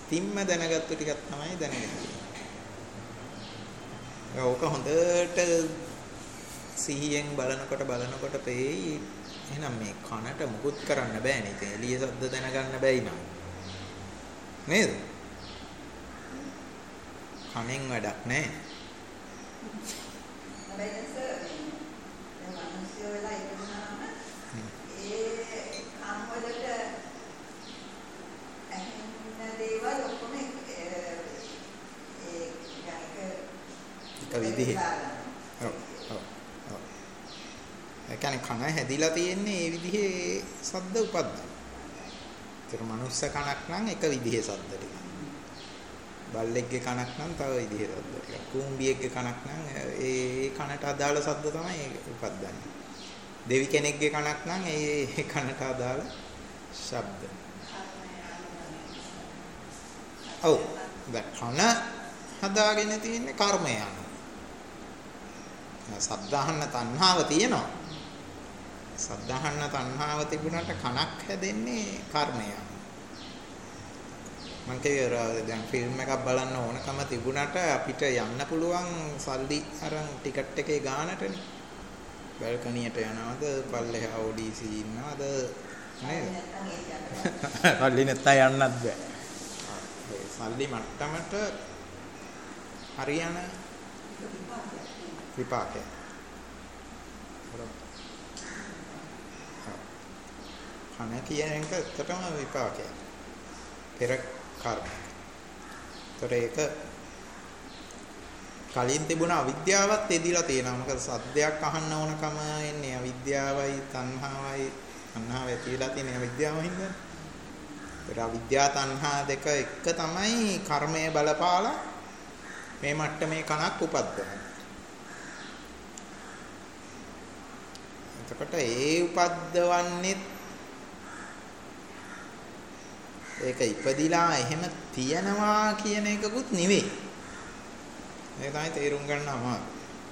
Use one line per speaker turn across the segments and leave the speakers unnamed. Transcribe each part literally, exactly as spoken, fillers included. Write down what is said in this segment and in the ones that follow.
තිම්ම දැනගත්තු ටිකක් තමයි දැනගන්නේ. ඕක හොඳට සිහියෙන් බලනකොට බලනකොට පෙයි එහෙනම් මේ කනට මුකුත් කරන්න බෑනේ. ඉතින් එළිය ශබ්ද දැනගන්න බැයි නං. නේද? කනෙන් වැඩක් නැහැ.
හැබැයි සර් මේ මිනිස්සු වෙලා ඉන්නාම ඒ කන් වලට ඇහෙන දේවල් ඔක්කොම ඒ
එක විදිහේ. ඔව් ඔව් ඔව්. ඒ කියන්නේ කන හැදිලා තියෙන්නේ ඒ විදිහේ ශබ්ද උපද්දන. ඒතර මනුස්ස කනක් නම් එක විදිහේ ශබ්ද ටික. බල්ලෙක්ගේ කනක් නම් තව විදිහේ ශබ්ද ටික. කූඹියෙක්ගේ කනක් නම් ඒ කනට අදාළ ශබ්ද තමයි උපද්දන්නේ. දෙවි කෙනෙක්ගේ කනක් නම් ඒ කනට අදාළ ශබ්ද. ඔව්. දැන් කන හදාගෙන තියෙන්නේ කර්මය අනුව. සද්ධාහන්න තණ්හාව තියෙනවා. සද්ධාහන්න තණ්හාව තිබුණාට කනක් හැදෙන්නේ කර්මය අනුව. මං කියනවා දැන් ෆිල්ම් එකක් බලන්න ඕනකම තිබුණාට අපිට යන්න පුළුවන් සල්ලි අරන් ටිකට් එකේ ගානටනේ. බල්කනියට යනවද පල්ලෙහා ඕඩීසි ඉන්නවද නේද? සල්ලි නැත්නම් යන්නත් බෑ. සල්ලි මට්ටමට හරියන විපාකය. කන කියන එක ඇත්තටම විපාකය. පෙර කර්ම. ඒතර ඒක කලින් තිබුණ අවිද්‍යාවත් එදිලා තියෙනවා. මොකද සද්දයක් අහන්න ඕනකම එන්නේ අවිද්‍යාවයි තණ්හාවයි. තණ්හාව ඇතිලා තියෙන අවිද්‍යාව හින්දා. ඒතර අවිද්‍යා තණ්හා දෙක එක තමයි කර්මය බලපාලා මේ මට්ටමේ කනක් උපද්දවන. එතකොට ඒ උපද්දවන්නේ ඒක ඉපදිලා එහෙම තියනවා කියන එකකුත් නෙවෙයි. ඒක තමයි තේරුම් ගන්න අමාරු.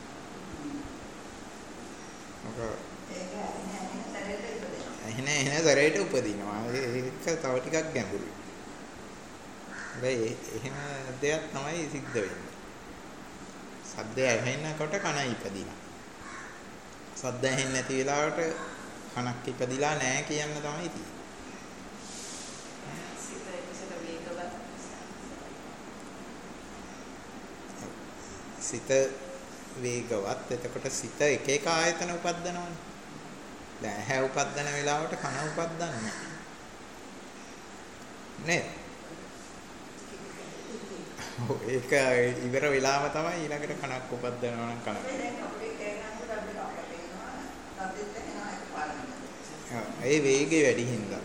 මොකද එහෙන එහෙන සැරේට උපදිනවා. ඒක තව ටිකක් ගැඹුරුයි. හැබැයි එහෙම දෙයක් තමයි සිද්ධ වෙන්නේ. සද්දය ඇහෙනකොට කන ඉපදිනවා. සද්ද ඇහෙන්නේ නැති වෙලාවට කනක් ඉපදිලා නැහැ කියන්න තමයි තියෙන්නේ. සිත වේගවත්. එතකොට සිත එක එක ආයතන උපද්දනවනේ. දැන් ඇහැ උපද්දන වෙලාවට කන උපද්දන්නේ නේද? ඔව් ඒක ඉවර වෙලාව තමයි ඊළඟට කනක් උපද්දනවා නම් කනක්. ඒ වේගය වැඩි හින්දා.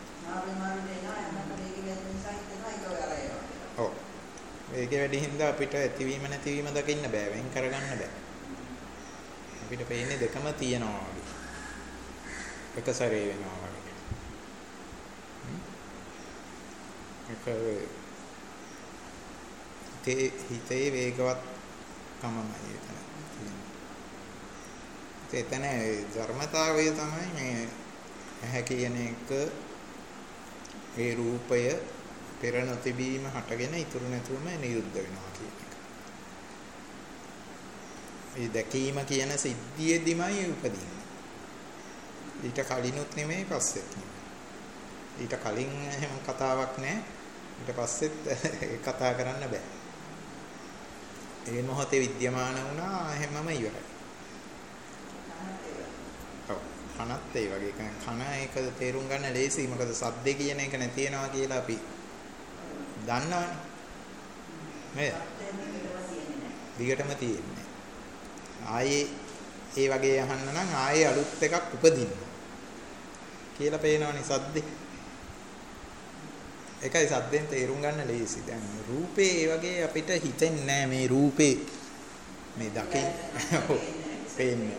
ඔව්. වේගය වැඩි හින්දා අපිට ඇතිවීම නැතිවීම දකින්න බෑ. වෙන් කරගන්න බෑ. අපිට පේන්නේ දෙකම තියෙනවා වගේ. එක සැරේ වෙනවා වගේ. ඒක තේ හිතේ වේගවත් කමමයි එතන තියෙන්නේ. එතන ධර්මතාවය තමයි මේ ඇහැ කියන එක ඒ රූපය පෙර නොතිබීම හටගෙන ඉතුරු නැතුවම නිරුද්ධ වෙනවා කියන එක. මේ දැකීම කියන සිද්ධියේදීමයි උපදින්නේ. ඊට කලිනුත් නෙමෙයි පස්සෙත් නෙමෙයි. ඊට කලින් එහෙම කතාවක් නැහැ. ඊට පස්සෙත් කතා කරන්න බෑ. ඒ මොහොතේ විද්‍යමාන වුණා හැමම ඉවරයි. ඔව්. කනත් ඒ වගේ කන ඒක තේරුම් ගන්න ලේසියි. මොකද සද්දේ කියන එක නැති වෙනවා කියලා අපි දන්නවනේ. නේද? දිගටම තියෙන්නේ. ආයේ ඒ වගේ අහන්න නම් ආයේ අලුත් එකක් උපදින්න කියලා පේනවනේ සද්දේ. ඒකයි සද්දෙන් තේරුම් ගන්න ලේසි. දැන් රූපේ ඒ වගේ අපිට හිතෙන්නේ නැහැ මේ රූපේ මේ දකින් පේන්නේ.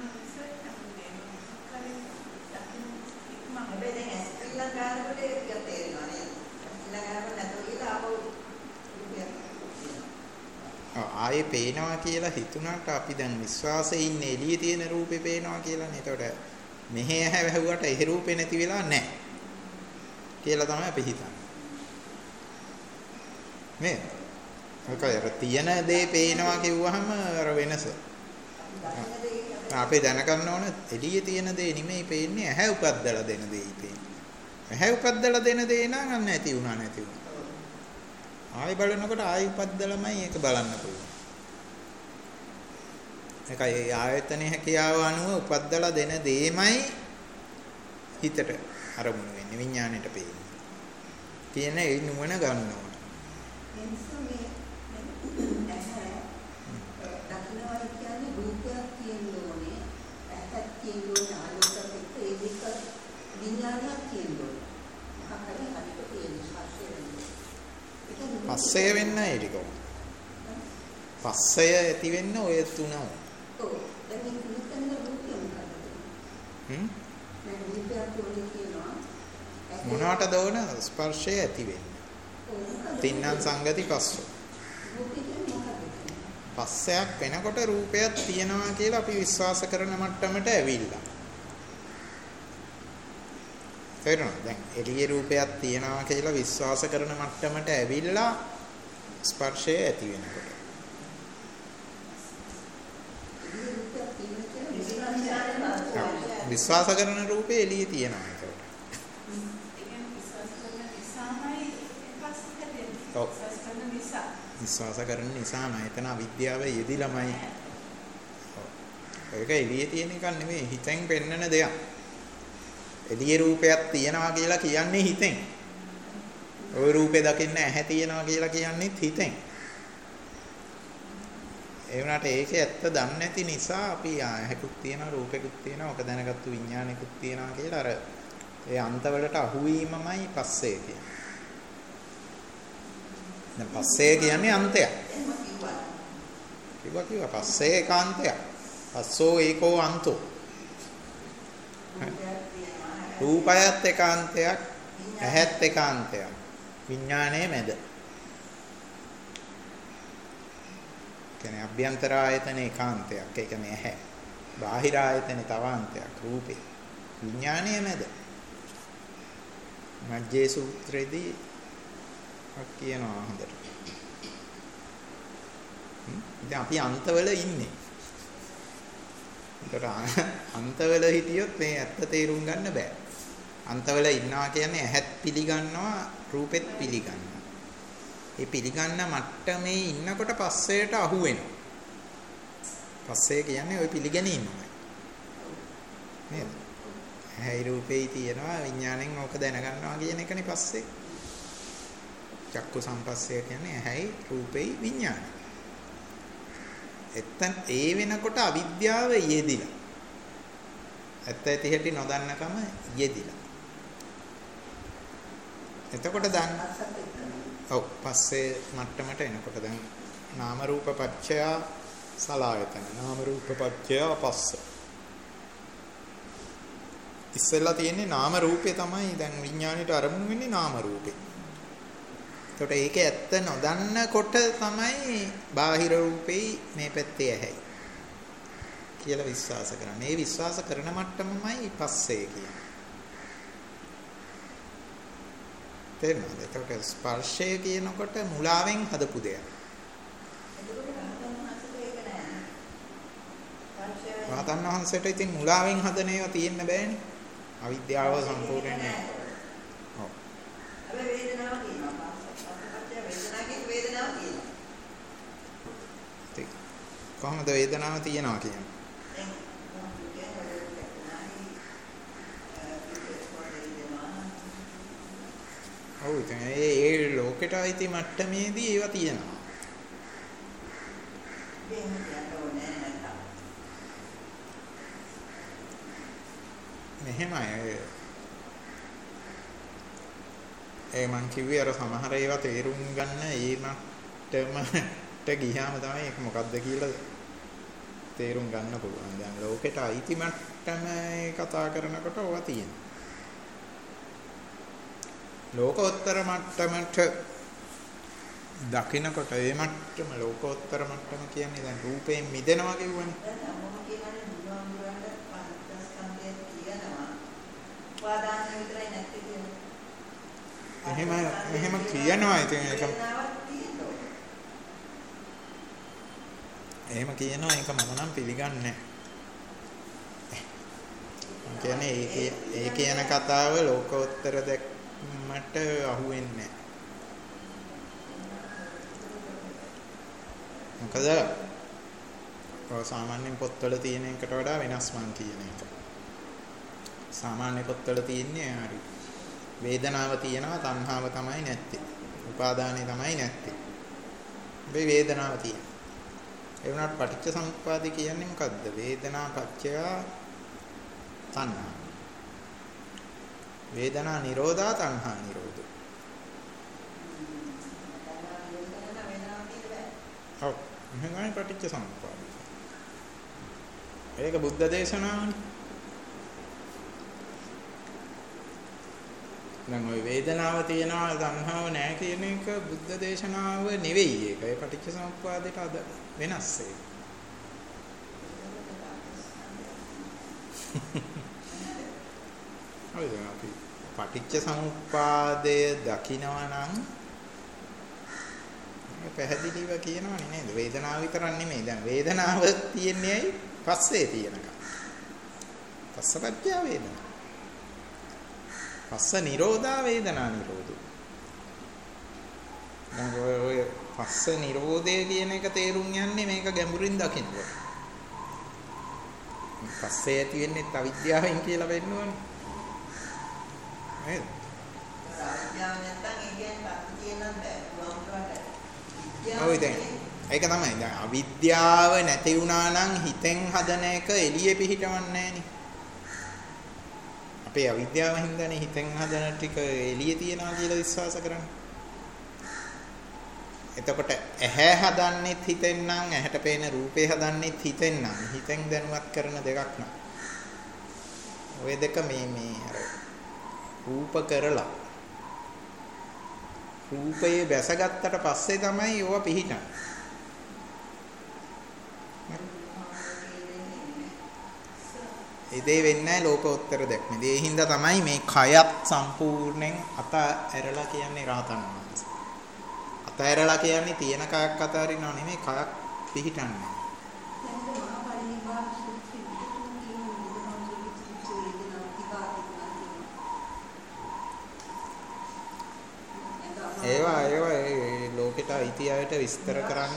ආයේ පේනවා කියලා හිතුණාට අපි දැන් විශ්වාසයේ ඉන්නේ එළියේ තියෙන රූපේ පේනවා කියලානේ. ඒතකොට මෙහෙ ඇහැ වැහුවට ඒ රූපේ නැති වෙලා නැහැ කියලා තමයි අපි හිතන්නේ. මේ ඔකයි අර තියෙන දේ පේනවා කිව්වහම අර වෙනස. අපි දැනගන්න ඕන එළියේ තියෙන දේ නෙමෙයි පේන්නේ ඇහැ උපද්දලා දෙන දේයි පේන්නේ. ඇහැ උපද්දලා දෙන දේ නම් අන්න ඇති වුණා නැති වුණා. ආයි බලනකොට ආයි උපද්දලාමයි ඒක බලන්න පුළුවන්. ඒකයි ඒ ආයතනයේ හැකියාව අනුව උපද්දලා දෙන දේමයි හිතට අරමුණු වෙන්නේ විඥාණයට පේන්නේ. කියන ඒ නුවණ ගන්න ඕන. පස්සය වෙන්න ඒටි කොහොමද? පස්සය ඇති වෙන්න ඔය තුන. ඔව්. දැන් මේ තුනෙන් රූපය මොකක්ද? හ්ම්? දැන් රූපයක් තෝරන්නේ කියනවා. මොනවට දෝන ස්පර්ශය ඇති වෙන්නේ. තින්නම් සංගති පස්සෝ. පස්සයක් වෙනකොට රූපයක් තියෙනවා කියලා අපි විශ්වාස කරන මට්ටමට ඇවිල්ලා. තේරුණා? දැන් එළියේ රූපයක් තියෙනවා කියලා විශ්වාස කරන මට්ටමට ඇවිල්ලා ස්පර්ශය ඇති වෙනකොට. විශ්වාස කරන රූපේ එළියේ තියෙනවා ඒකට. ඔව්. විශ්වාස කරන නිසා නෑ එතන අවිද්‍යාව යෙදිලාමයි. ඔව්. ඒක එළියේ තියෙන එකක් නෙමෙයි හිතෙන් පෙන්නන දෙයක්. එළියේ රූපයක් තියෙනවා කියලා කියන්නේ හිතෙන්. ওই රූපේ දකින්න ඇහැ තියෙනවා කියලා කියන්නේත් හිතෙන්. ඒ වුණාට ඒකේ ඇත්ත දන්නේ නැති නිසා අපි ඇහැකුත් තියෙනවා රූපෙකුත් තියෙනවා ඔක දැනගත්තු විඥානෙකුත් තියෙනවා කියලා අර ඒ අන්තවලට අහුවීමමයි පස්සේ කියන්නේ. දැන් පස්සේ කියන්නේ අන්තයක්. කිව්වා කිව්වා පස්සේ ඒකාන්තයක්. පස්සෝ ඒකෝ අන්තෝ. රූපයත් ඒකාන්තයක් ඇහත් ඒකාන්තයක් විඥානයේ මැද. කියන්නේ අභ්‍යන්තර ආයතන ඒකාන්තයක් ඒ කියන්නේ ඇහැ. බාහිර ආයතන තවාන්තයක් රූපේ. විඥානයේ මැද. මජ්ජේ සූත්‍රයේදී කියනවා හොඳට. දැන් අපි අන්තවල ඉන්නේ. ඒකට අන්තවල හිටියොත් මේ ඇත්ත තේරුම් ගන්න බෑ. අන්තවල ඉන්නවා කියන්නේ ඇහත් පිළිගන්නවා රූපෙත් පිළිගන්නවා. ඒ පිළිගන්න මට්ටමේ ඉන්නකොට පස්සේට අහු වෙනවා. පස්සේ කියන්නේ ওই පිළිගැනීමයි. නේද? ඇයි රූපේ තියෙනවා විඥාණයෙන් ඕක දැනගන්නවා කියන එකනේ පස්සේ. චක්කු සම්පස්සය කියන්නේ ඇයි රූපේ විඥාණය. එතන ඒ වෙනකොට අවිද්‍යාව යෙදිලා. ඇත්ත ඇති හැටි නොදන්නකම යෙදිලා. එතකොට දැන් ඔව් පස්සේ මට්ටමට එනකොට දැන් නාම රූප පත්‍ය සලආයතන නාම රූප පත්‍ය පස්ස. ඉස්සෙල්ලා තියෙන්නේ නාම රූපේ තමයි දැන් විඥාණයට අරමුණු වෙන්නේ නාම රූපේ. එතකොට ඒකේ ඇත්ත නොදන්නකොට තමයි බාහිර රූපේ මේ පැත්තේ ඇහැයි කියලා විශ්වාස කරන්නේ. මේ විශ්වාස කරන මට්ටමමයි පස්සේ කියන්නේ. තේරුණාද? එතකොට ස්පර්ශය කියනකොට මුලාවෙන් හදපු දෙයක්. රහතන් වහන්සේට ඉතින් මුලාවෙන් හදන ඒවා තියෙන්න බෑනේ. අවිද්‍යාව සම්පූර්ණයෙන්. ඔව්.
අපි වේදනාව කියනවා. වේදනාවේ වේදනාව කියනවා.
ඒක කොහොමද වේදනාව තියනවා කියන්නේ? ඔව් ඉතින් ඒ ඒ ලෝකෙට අයිති මට්ටමේදී ඒවා තියෙනවා. මෙහෙමයි ඒ මං කිව්වේ අර සමහර ඒවා තේරුම් ගන්න ඒ මට්ටමට ගියාම තමයි ඒක මොකද්ද කියලා තේරුම් ගන්න පුළුවන්. දැන් ලෝකෙට අයිති මට්ටම කතා කරනකොට ඕවා තියෙනවා. ලෝකෝත්තර මට්ටමට දකින්නකොට ඒ මට්ටම ලෝකෝත්තර මට්ටම කියන්නේ දැන් රූපයෙන් මිදෙනවා කියවනේ.
දැන් මොකද කියන්නේ බුදුහාමුදුරන්ට පංචස්කන්ධය කියනවා. උපාදාන විතරයි නැති කියන්නේ.
එහෙම එහෙම කියනවා ඉතින් ඒක එහෙම කියනවා ඒක මම නම් පිළිගන්නේ නැහැ. කියන්නේ ඒ ඒ කියන කතාව ලෝකෝත්තර දැක්මට අහු වෙන්නේ නැහැ. මොකද ඔය සාමාන්‍ය පොත්වල තියෙන එකට වඩා වෙනස් මං කියන එක. සාමාන්‍ය පොත්වල තියෙන්නේ හරි වේදනාව තියෙනවා තණ්හාව තමයි නැත්තේ. උපාදානෙ තමයි නැත්තේ. මේ වේදනාව තියෙනවා. ඒ වුණාට පටිච්ච සමුප්පාද කියන්නේ මොකද්ද? වේදනා පත්‍ය තණ්හා. වේදනා නිරෝධා තණ්හා නිරෝධෝ. ඔව් එහෙමයි පටිච්ච සමුප්පාද. ඒක බුද්ධ දේශනාවනේ. දැන් ওই වේදනාව තියනවා තණ්හාව නැහැ කියන එක බුද්ධ දේශනාව නෙවෙයි ඒක. ඒ පටිච්ච සමුප්පාදයට අද වෙනස් ඒක. හරිද? අපි පටිච්ච සමුප්පාදය දකිනවා නම් පැහැදිලිව කියනවනේ නේද? වේදනාව විතරක් නෙමෙයි. දැන් වේදනාව තියන්නේ ඇයි? පස්සේ තියෙනකම්. පස්සපච්චය වේදනා. පස්ස නිරෝධා වේදනා නිරෝධෝ. දැන් ඔය පස්ස නිරෝධය කියන එක තේරුම් යන්නේ මේක ගැඹුරින් දකින්නකොට. පස්සේ ඇති වෙන්නේ අවිද්‍යාවෙන් කියලා වෙන්න ඕනේ. නේද?
අවිද්‍යාව නැත්නම් ඒ කියන්නේ පස්ස කියනත් බෑ.
ඔව් දැන් ඒක තමයි. දැන් අවිද්‍යාව නැති වුණා නම් හිතෙන් හදන එක එළියේ පිහිටවන්නේ නැහනේ. අපේ අවිද්‍යාව හින්දානේ හිතෙන් හදන ටික එළියේ තියනවා කියලා විශ්වාස කරන්නේ. එතකොට ඇහැ හදන්නෙත් හිතෙන් නම් ඇහැට පේන රූපේ හදන්නෙත් හිතෙන් නම් හිතෙන් දැනුවත් කරන දෙකක් නෑ. ඔය දෙක මේ මේ අර රූප කරලා රූපයේ බැසගත්තට පස්සේ තමයි ඕවා පිහිටන්නේ. ඒ දේ වෙන්නේ නැහැ ලෝකෝත්තර දැක්මේ. ඒ හින්දා තමයි මේ කයත් සම්පූර්ණයෙන් අත ඇරලා කියන්නේ රහතන් වහන්සේ. අත ඇරලා කියන්නේ තියෙන කයක් අතාරිනව නෙමෙයි කයක් පිහිටන්නේ. ඒවා ඒවා ඒ ලෝකෙට අයිති අයට විස්තර කරන්න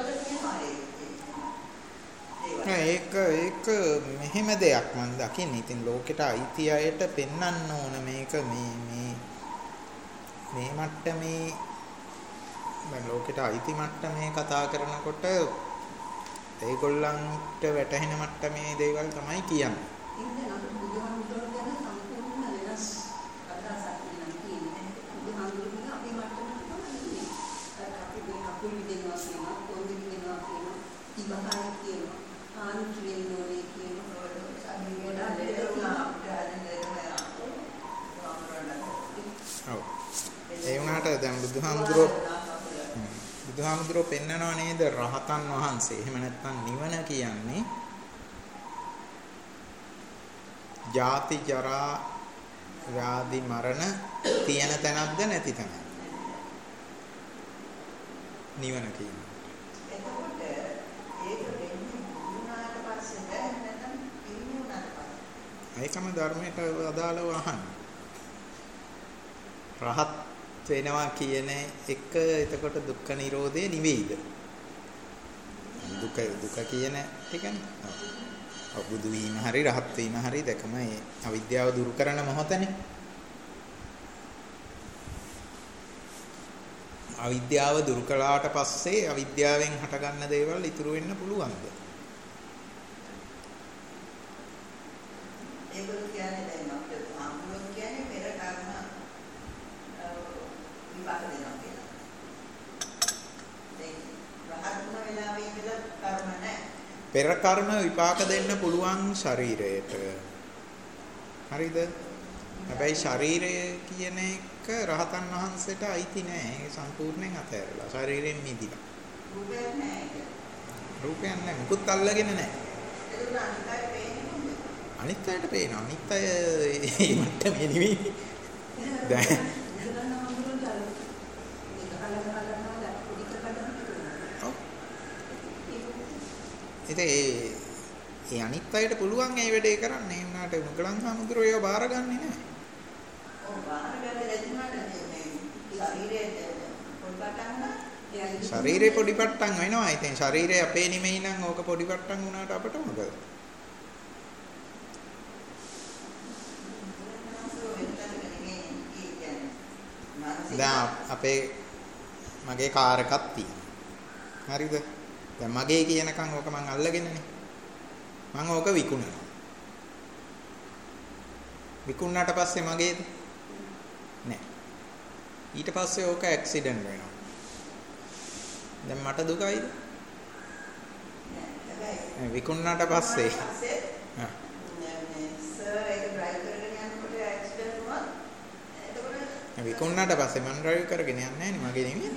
ඒක ඒක මෙහෙම දෙයක් මම දකින්නේ. ඉතින් ලෝකෙට අයිති අයට පෙන්වන්න ඕන මේක මේ මේ මේ මට්ටමේ මම ලෝකෙට අයිති මට්ටමේ කතා කරනකොට ඒගොල්ලන්ට වැටහෙන මට්ටමේ දේවල් තමයි කියන්නේ. ඒ වුණාට දැන් බුදුහාමුදුරුවෝ බුදුහාමුදුරුවෝ පෙන්නනවා නේද රහතන් වහන්සේ. එහෙම නැත්නම් නිවන කියන්නේ ජාති ජරා ව්‍යාධි මරණ තියෙන තැනක්ද නැති තැනක්ද? නිවන කියන්නේ.
එතකොට ඒක වෙන්නේ වුණාට පස්සේද නැත්නම් පිරිනුණාට පස්සේ?
ඒකම ධර්මයට අදාළව අහන්න. රහත් වෙනවා කියන එක එතකොට දුක්ඛ නිරෝධය නෙවෙයිද? දුක දුක කියන එකනේ. ඔව් බුදු වීම හරි රහත් වීම හරි දෙකම ඒ අවිද්‍යාව දුරු කරන මොහොතනේ. අවිද්‍යාව දුරු කළාට පස්සේ අවිද්‍යාවෙන් හටගන්න දේවල් ඉතුරු වෙන්න පුළුවන්ද?
ඒගොල්ලෝ කියන්නේ දැන් අපිට ආමුලෝ කියන්නේ පෙර කර්ම විපාක දෙනවා කියලා. දැන් රහත් වුණ වෙලාවේ ඉඳලා කර්ම නැහැ.
පෙර කර්ම විපාක දෙන්න පුළුවන් ශරීරයට. හරිද? හැබැයි ශරීරය කියන එක රහතන් වහන්සේට අයිති නෑ. ඒක සම්පූර්ණයෙන් අතහැරලා ශරීරයෙන් මිදිලා.
රූපයක් නැහැ.
රූපයක් නෑ. මුකුත් අල්ලගෙන නෑ.
ඒක අනිත්‍යයට පේන්නේ.
අනිත්‍යයට පේනවා. අනිත්‍ය ඒ මට්ටමේ නෙවෙයි. දැන් ඉතින් ඒ ඒ අනිත් අයට පුළුවන් ඒ වැඩේ කරන්න. ඒ වුණාට මුගලන් හාමුදුරුවෝ ඒව බාරගන්නේ නැහැ.
ඔව් බාරගන්න ලැබුණාට මේ ශරීරයේ පොඩ්ඩක්
ශරීරේ පොඩි පට්ටම් වෙනවා. ඉතින් ශරීරය අපේ නෙමෙයි නම් ඕක පොඩි පට්ටම් වුණාට අපට මොකද? දැන් අපේ මගේ කාර් එකක් තියෙනවා. හරිද? දැන් මගේ කියනකම් ඕක මං අල්ලගෙනනේ. මං ඕක විකුණනවා. විකුණාට පස්සේ මගේද? නෑ. ඊට පස්සේ ඕක ඇක්සිඩන්ට් වෙනවා. දැන් මට දුකයිද? නෑ. විකුණාට පස්සේ හා සර් ඒක ඩ්‍රයිව් කරගෙන යනකොට ඇක්සිඩන්ට් වුණා. එතකොට විකුණාට පස්සේ මම ඩ්‍රයිව් කරගෙන යන්නේ නෑනේ මගේ නෙමෙයි.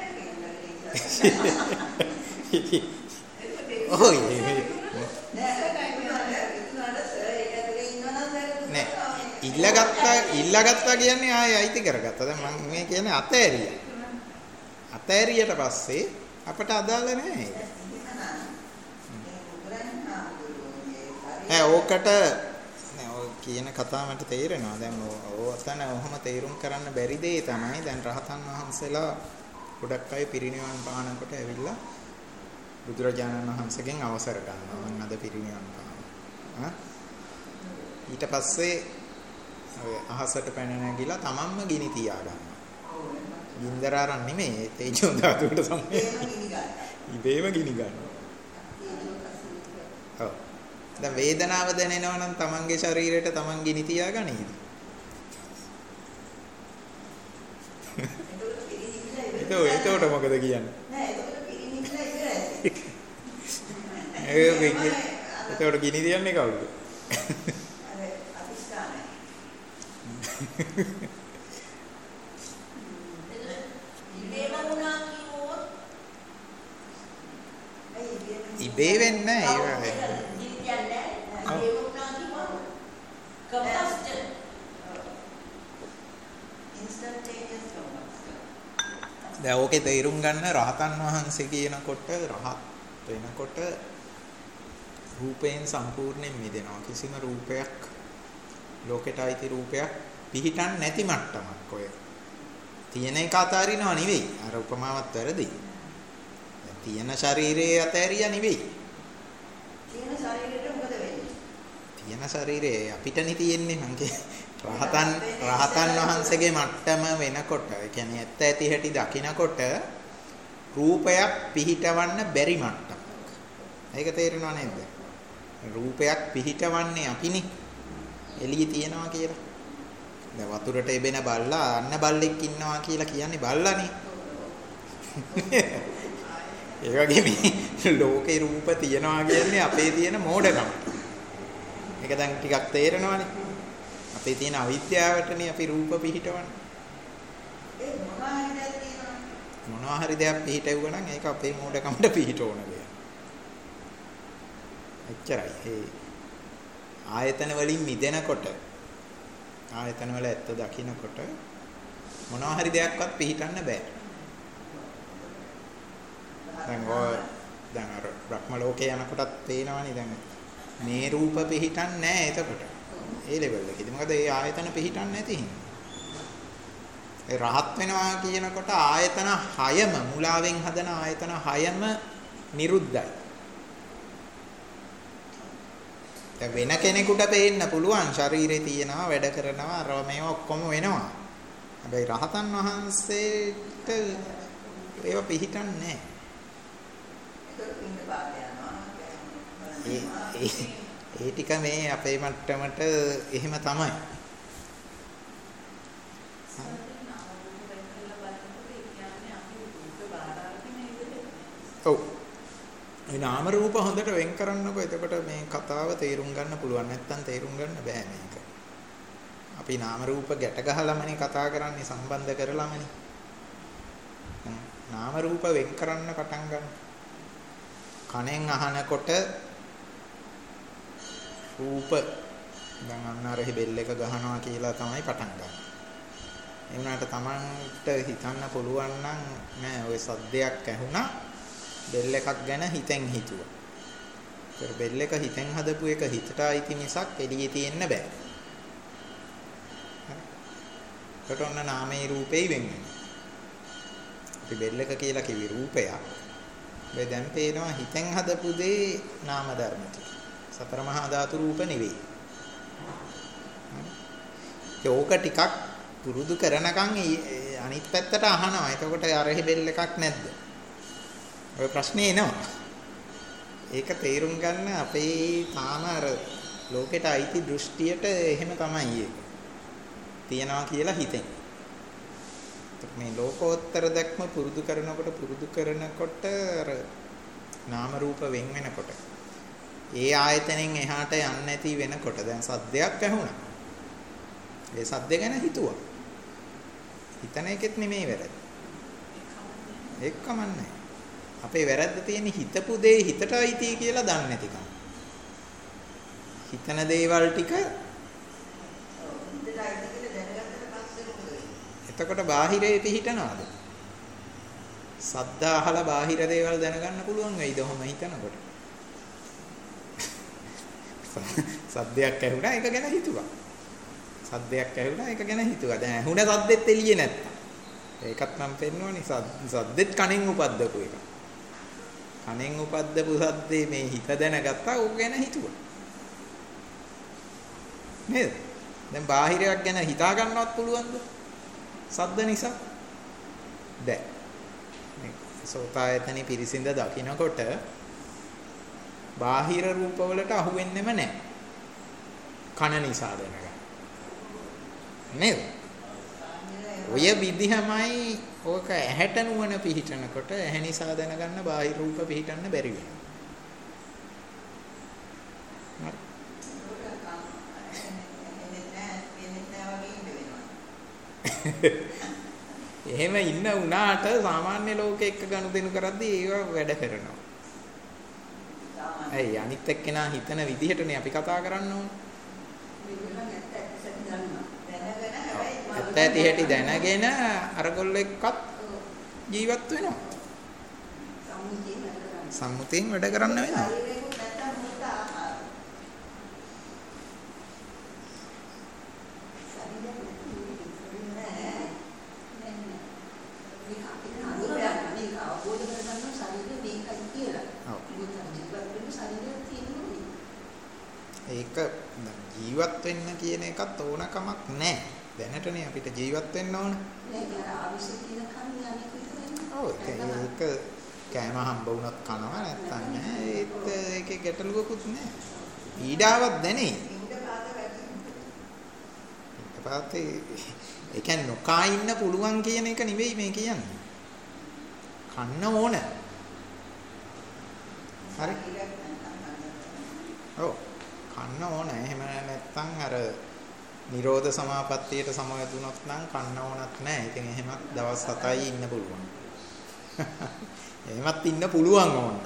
ඔය නෑ ඉල්ලගත්තා ඉල්ලගත්තා කියන්නේ ආයෙ අයිති කරගත්තා. දැන් මම මේ කියන්නේ අතෑරියා. අතෑරියට පස්සේ අපට අදාළ නෑ ඒක. ඈ ඕකට නෑ ඔය කියන කතාව මට තේරෙනවා. දැන් ඕ අතන ඔහොම තේරුම් කරන්න බැරි දෙය තමයි දැන් රහතන් වහන්සේලා ගොඩක් අය පිරිනිවන් පානකොට ඇවිල්ලා බුදුරජාණන් වහන්සේගෙන් අවසර ගන්නවා. මම අද පිරිනිවන් පානවා. ඊට පස්සේ ඔය අහසට පැන නැගිලා තමන්ම ගිනි තියා ගන්නවා. ගින්දර අරන් නෙමෙයි තේජෝ ධාතුවට සම්බන්ධ. ඉබේම ගිනි ගන්නවා. ඔව්. දැන් වේදනාව දැනෙනවා නම් තමන්ගේ ශරීරයට තමන් ගිනි තියා ගනීද? ඒක ඒකට මොකද කියන්නේ? නෑ ඒක පිරිනිවිලා ඉවරයි. ඒක ඒකට ගිනි තියන්නේ කවුද? අර අතිස්ථානයි. ඉබේ වෙන්නේ නැහැ ඒක. ගිනි තියන්නේ නැහැ. ඒ වුණා කිව්වම කම්පස්ටර්. ඉන්ස්ටන්ටේනියස් කම්පස්ටර්. දැන් ඕකේ තේරුම් ගන්න රහතන් වහන්සේ කියනකොට රහත් වෙනකොට රූපයෙන් සම්පූර්ණයෙන් මිදෙනවා. කිසිම රූපයක් ලෝකෙට අයිති රූපයක් පිහිටන් නැති මට්ටමක් ඔය. තියෙන එක අතාරිනව නෙවෙයි. අර උපමාවත් වැරදි. දැන් තියෙන ශරීරයේ අතෑරියා නෙවෙයි. තියෙන ශරීරෙට මොකද වෙන්නේ? තියෙන ශරීරයේ අපිටනේ තියෙන්නේ මං රහතන් රහතන් වහන්සේගේ මට්ටම වෙනකොට ඒ කියන්නේ ඇත්ත ඇති හැටි දකිනකොට රූපයක් පිහිටවන්න බැරි මට්ටමක්. ඒක තේරෙනව නේද? රූපයක් පිහිටවන්නේ අපිනේ. එළිය තියනවා කියලා. දැන් වතුරට එබෙන බල්ලා අන්න බල්ලෙක් ඉන්නවා කියලා කියන්නේ බල්ලානේ. ඒ වගේ මේ ලෝකේ රූප තියනවා කියන්නේ අපේ තියෙන මෝඩකම. ඒක දැන් ටිකක් තේරෙනවනේ. අපේ තියෙන අවිද්‍යාවටනේ අපි රූප පිහිටවන්නේ. ඒ මොනවා හරි දෙයක් තියෙනවා. මොනවා හරි දෙයක් පිහිටවුවා නම් ඒක අපේ මෝඩකමට පිහිටවන දෙයක්. එච්චරයි. ඒ ආයතන වලින් මිදෙනකොට ආයතන වල ඇත්ත දකින්නකොට මොනවා හරි දෙයක්වත් පිහිටන්න බෑ. දැන් ඔය දැන් අර බ්‍රහ්ම ලෝකේ යනකොටත් පේනවනේ දැන් මේ රූප පිහිටන්නේ නැහැ එතකොට. ඒ ලෙවල් එකේදී මොකද ඒ ආයතන පිහිටන්නේ නැති හින්දා. ඒ රහත් වෙනවා කියනකොට ආයතන හයම මුලාවෙන් හදන ආයතන හයම නිරුද්ධයි. දැන් වෙන කෙනෙකුට පේන්න පුළුවන් ශරීරේ තියෙනවා වැඩ කරනවා අර මේවා ඔක්කොම වෙනවා. හැබැයි රහතන් වහන්සේට ඒව පිහිටන්නේ නැහැ. ඒ ඒ ටික මේ අපේ මට්ටමට එහෙම තමයි. ඔව්. මේ නාම රූප හොඳට වෙන් කරන්නකො එතකොට මේ කතාව තේරුම් ගන්න පුළුවන්. නැත්තම් තේරුම් ගන්න බෑ මේක. අපි නාම රූප ගැට ගහලාමනේ කතා කරන්නේ සම්බන්ධ කරලාමනේ. නාම රූප වෙන් කරන්න පටන් ගන්න. කනෙන් අහනකොට රූප දැන් අන්න අර බෙල් එක ගහනවා කියලා තමයි පටන් ගන්න. ඒ වුණාට Tamanට හිතන්න පුළුවන් නම් නෑ ඔය සද්දයක් ඇහුණා බෙල් එකක් ගැන හිතෙන් හිතුවා. ඒතර බෙල් එක හිතෙන් හදපු එක හිතට අයිති මිසක් එළියේ තියෙන්න බෑ. හරි. ඒකට ඔන්න නාමයේ රූපේ වෙන් වෙනවා. අපි බෙල් එක කියලා කිවි රූපයක්. මේ දැන් පේනවා හිතෙන් හදපු දේ නාම ධර්ම ටික. සතර මහා ධාතු රූප නෙවෙයි. ඒක ටිකක් පුරුදු කරනකම් අනිත් පැත්තට අහනවා. එතකොට අරහි බෙල් එකක් නැද්ද? ඔය ප්‍රශ්නේ එනවා. ඒක තේරුම් ගන්න අපේ තාම අර ලෝකෙට අයිති දෘෂ්ටියට එහෙම තමයි ඒක. තියනවා කියලා හිතෙන්. මේ ලෝකෝත්තර දැක්ම පුරුදු කරනකොට පුරුදු කරනකොට අර නාම රූප වෙන් වෙනකොට ඒ ආයතනෙන් එහාට යන්නේ නැති වෙනකොට දැන් සද්දයක් ඇහුණා. ඒ සද්ද ගැන හිතුවා. හිතන එකෙත් නෙමෙයි වැරද්ද. ඒක කමන්නේ. අපේ වැරද්ද තියෙන්නේ හිතපු දේ හිතට අයිති කියලා දන්නේ නැතිකම. හිතන දේවල් ටික එතකොට බාහිරේ පිහිටනවාද? සද්ද අහලා බාහිර දේවල් දැනගන්න පුළුවන් වෙයිද ඔහොම හිතනකොට? සද්දයක් ඇහුණා ඒක ගැන හිතුවා. සද්දයක් ඇහුණා ඒක ගැන හිතුවා. දැන් ඇහුණ සද්දෙත් එළියේ නැත්තම්. ඒකත් මම පෙන්නෝනේ සද්දෙත් කණෙන් උපද්දපු එක. කණෙන් උපද්දපු සද්දේ මේ හිත දැනගත්තා ඕක ගැන හිතුවා. නේද? දැන් බාහිරයක් ගැන හිතා ගන්නවත් පුළුවන්ද? සද්ද නිසා? බෑ. මේ සෝතායතනෙ පිරිසිඳ දකින්නකොට බාහිර රූපවලට අහු වෙන්නෙම නැහැ. කන නිසා දැනගන්න. නේද? ඔය විදිහමයි ඕක ඇහැට නුවණ පිහිටනකොට ඇහැ නිසා දැනගන්න බාහිර රූප පිහිටන්න බැරි වෙනවා. එහෙම ඉන්න උනාට සාමාන්‍ය ලෝකෙ එක්ක ගනුදෙනු කරද්දී ඒව වැඩ කරනවා. ඇයි අනිත් එක්කෙනා හිතන විදිහටනේ අපි කතා කරන්න ඕනේ. ඇත්ත ඇති හැටි දැනගෙන අරගොල්ලෝ එක්කත් ජීවත් වෙනවා. සම්මුතියෙන් වැඩ කරන්න වෙනවා. ඒක ජීවත් වෙන්න කියන එකත් ඕනකමක් නැහැ. දැනටනේ අපිට ජීවත් වෙන්න ඕන. ඔව් ඒක කෑම හම්බ වුණත් කනවා නැත්තම් නෑ. ඒත් ඒකේ ගැටලුවකුත් නෑ. ඊඩාවක් දැනේ. ඊට පස්සේ ඒ කියන්නේ නොකා ඉන්න පුළුවන් කියන එක නෙවෙයි මේ කියන්නේ. කන්න ඕන. හරි. ඔව්. කන්න ඕන. එහෙම නැත්තම් අර නිරෝධ සමාපත්තියට සමවැදුනොත් නම් කන්න ඕනත් නැහැ. ඉතින් එහෙමත් දවස් හතයි ඉන්න පුළුවන්. එහෙමත් ඉන්න පුළුවන් ඕන.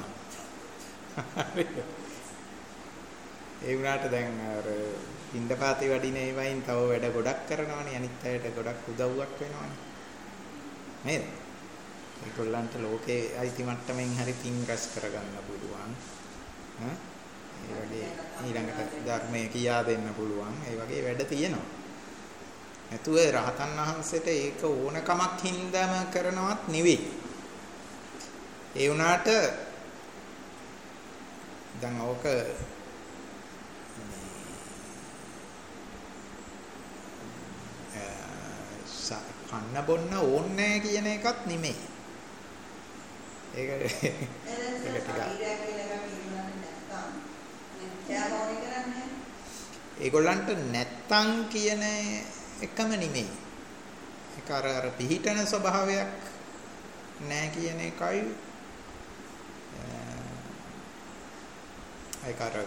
ඒ වුණාට දැන් අර පින්ඩපාතේ වඩින ඒවයින් තව වැඩ ගොඩක් කරනවනේ. අනිත් අයට ගොඩක් උදව්වක් වෙනවනේ. නේද? ඒගොල්ලන්ට ලෝකේ අයිති මට්ටමින් හරි පින් රැස් කරගන්න පුළුවන්. ඈ ඒ වගේ ඊළඟට ධර්මයේ කියා දෙන්න පුළුවන්. ඒ වගේ වැඩ තියෙනවා. නැතුව රහතන් වහන්සේට ඒක ඕනකමක් හින්දාම කරනවත් නෙවෙයි. ඒ වුණාට දැන් ඕක කන්න බොන්න ඕනේ කියන එකත් නෙමෙයි. ඒක ඒක ටිකක් ඒගොල්ලන්ට නැත්තම් කියන එකම නෙමෙයි. ඒක අර අර පිහිටන ස්වභාවයක් නැහැ කියන එකයි ඒක අර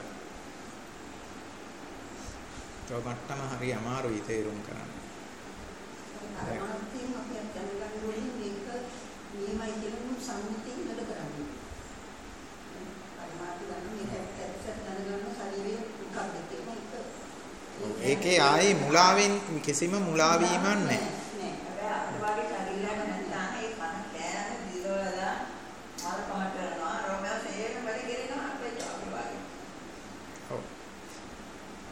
තවමට්ටම හරි අමාරුයි තේරුම් ගන්න.
අරමුණකින් අපි දැනගන්න ඕනේ මේක නියමයි කියලා සම්මුතියෙන් වැඩ කරන්නේ. පරිමාර්ථ ගන්න මේක ඇත්තට දැනගන්න ශරීරයේ මොකක්ද කියන එක.
ඒකේ ආයේ මුලාවෙන් කිසිම මුලා වීමක් නැහැ.
නෑ. හැබැයි අර වගේ ශරීරයක් නැත්නම් ඒ කන කෑම දිරවලා මාර පහට කරනවා. රෝගය සේරම වැඩ කෙරෙනවා අපේ ජාති වගේ.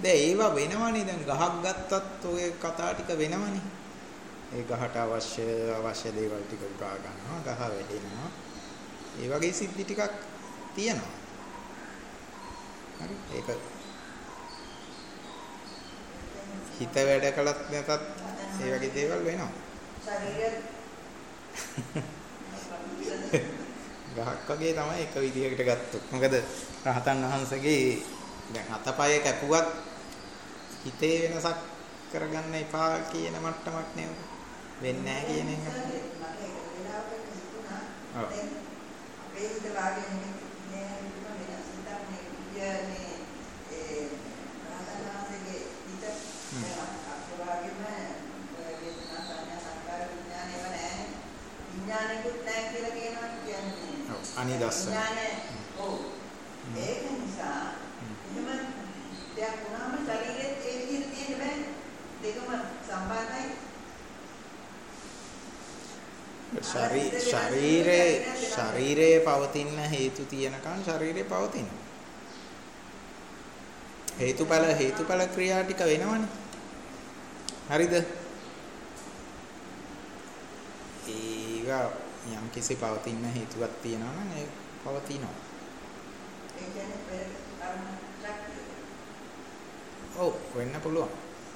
දැන් ඒවා වෙනවනේ දැන් ගහක් ගත්තත් ඔය කතා ටික වෙනවනේ. ඒ ගහට අවශ්‍ය අවශ්‍ය දේවල් ටික උගා ගන්නවා, ගහ වැඩෙනවා. ඒ වගේ සිද්ධි ටිකක් තියෙනවා. හරි ඒක හිත වැඩ කළත් නැතත් ඒ වගේ දේවල් වෙනවා. ශරීරය ගහක් වගේ තමයි එක විදිහකට ගත්තොත්. මොකද රහතන් වහන්සේගේ දැන් අතපය කැපුවත් හිතේ වෙනසක් කරගන්න එපා කියන මට්ටමක් නේ වෙන්නේ නැහැ කියන එක. ඔව්. අපේ හිත වාගේ නේ වෙනස් හිතක් නේ ඒ රහතන් වහන්සේගේ හිත අපේ වාගේම වේදනා සංඥා සංකාර විඥාන ඒවා නැහැ. විඥානෙකුත් නැහැ කියලා කියනවා කියන්නේ. ඔව් අනිදස්ස. විඥානය ඔව්. ඒක නිසා එහෙම දෙයක් වුණාම ශරීරයේ ඒ විදිහට තියෙන්න බෑ. දෙකම සම්බන්ධයි. ශරීරයේ ශරීරයේ පවතින හේතු තියෙනකන් ශරීරේ පවතිනවා. හේතුඵල හේතුඵල ක්‍රියා ටික වෙනවනේ. හරිද? ඒවා යම් කිසි පවතින හේතුවක් තියෙනවා නම් ඒ පවතිනවා. ඒ කියන්නේ කර්ම ශක්තිය. ඔව් වෙන්න පුළුවන්.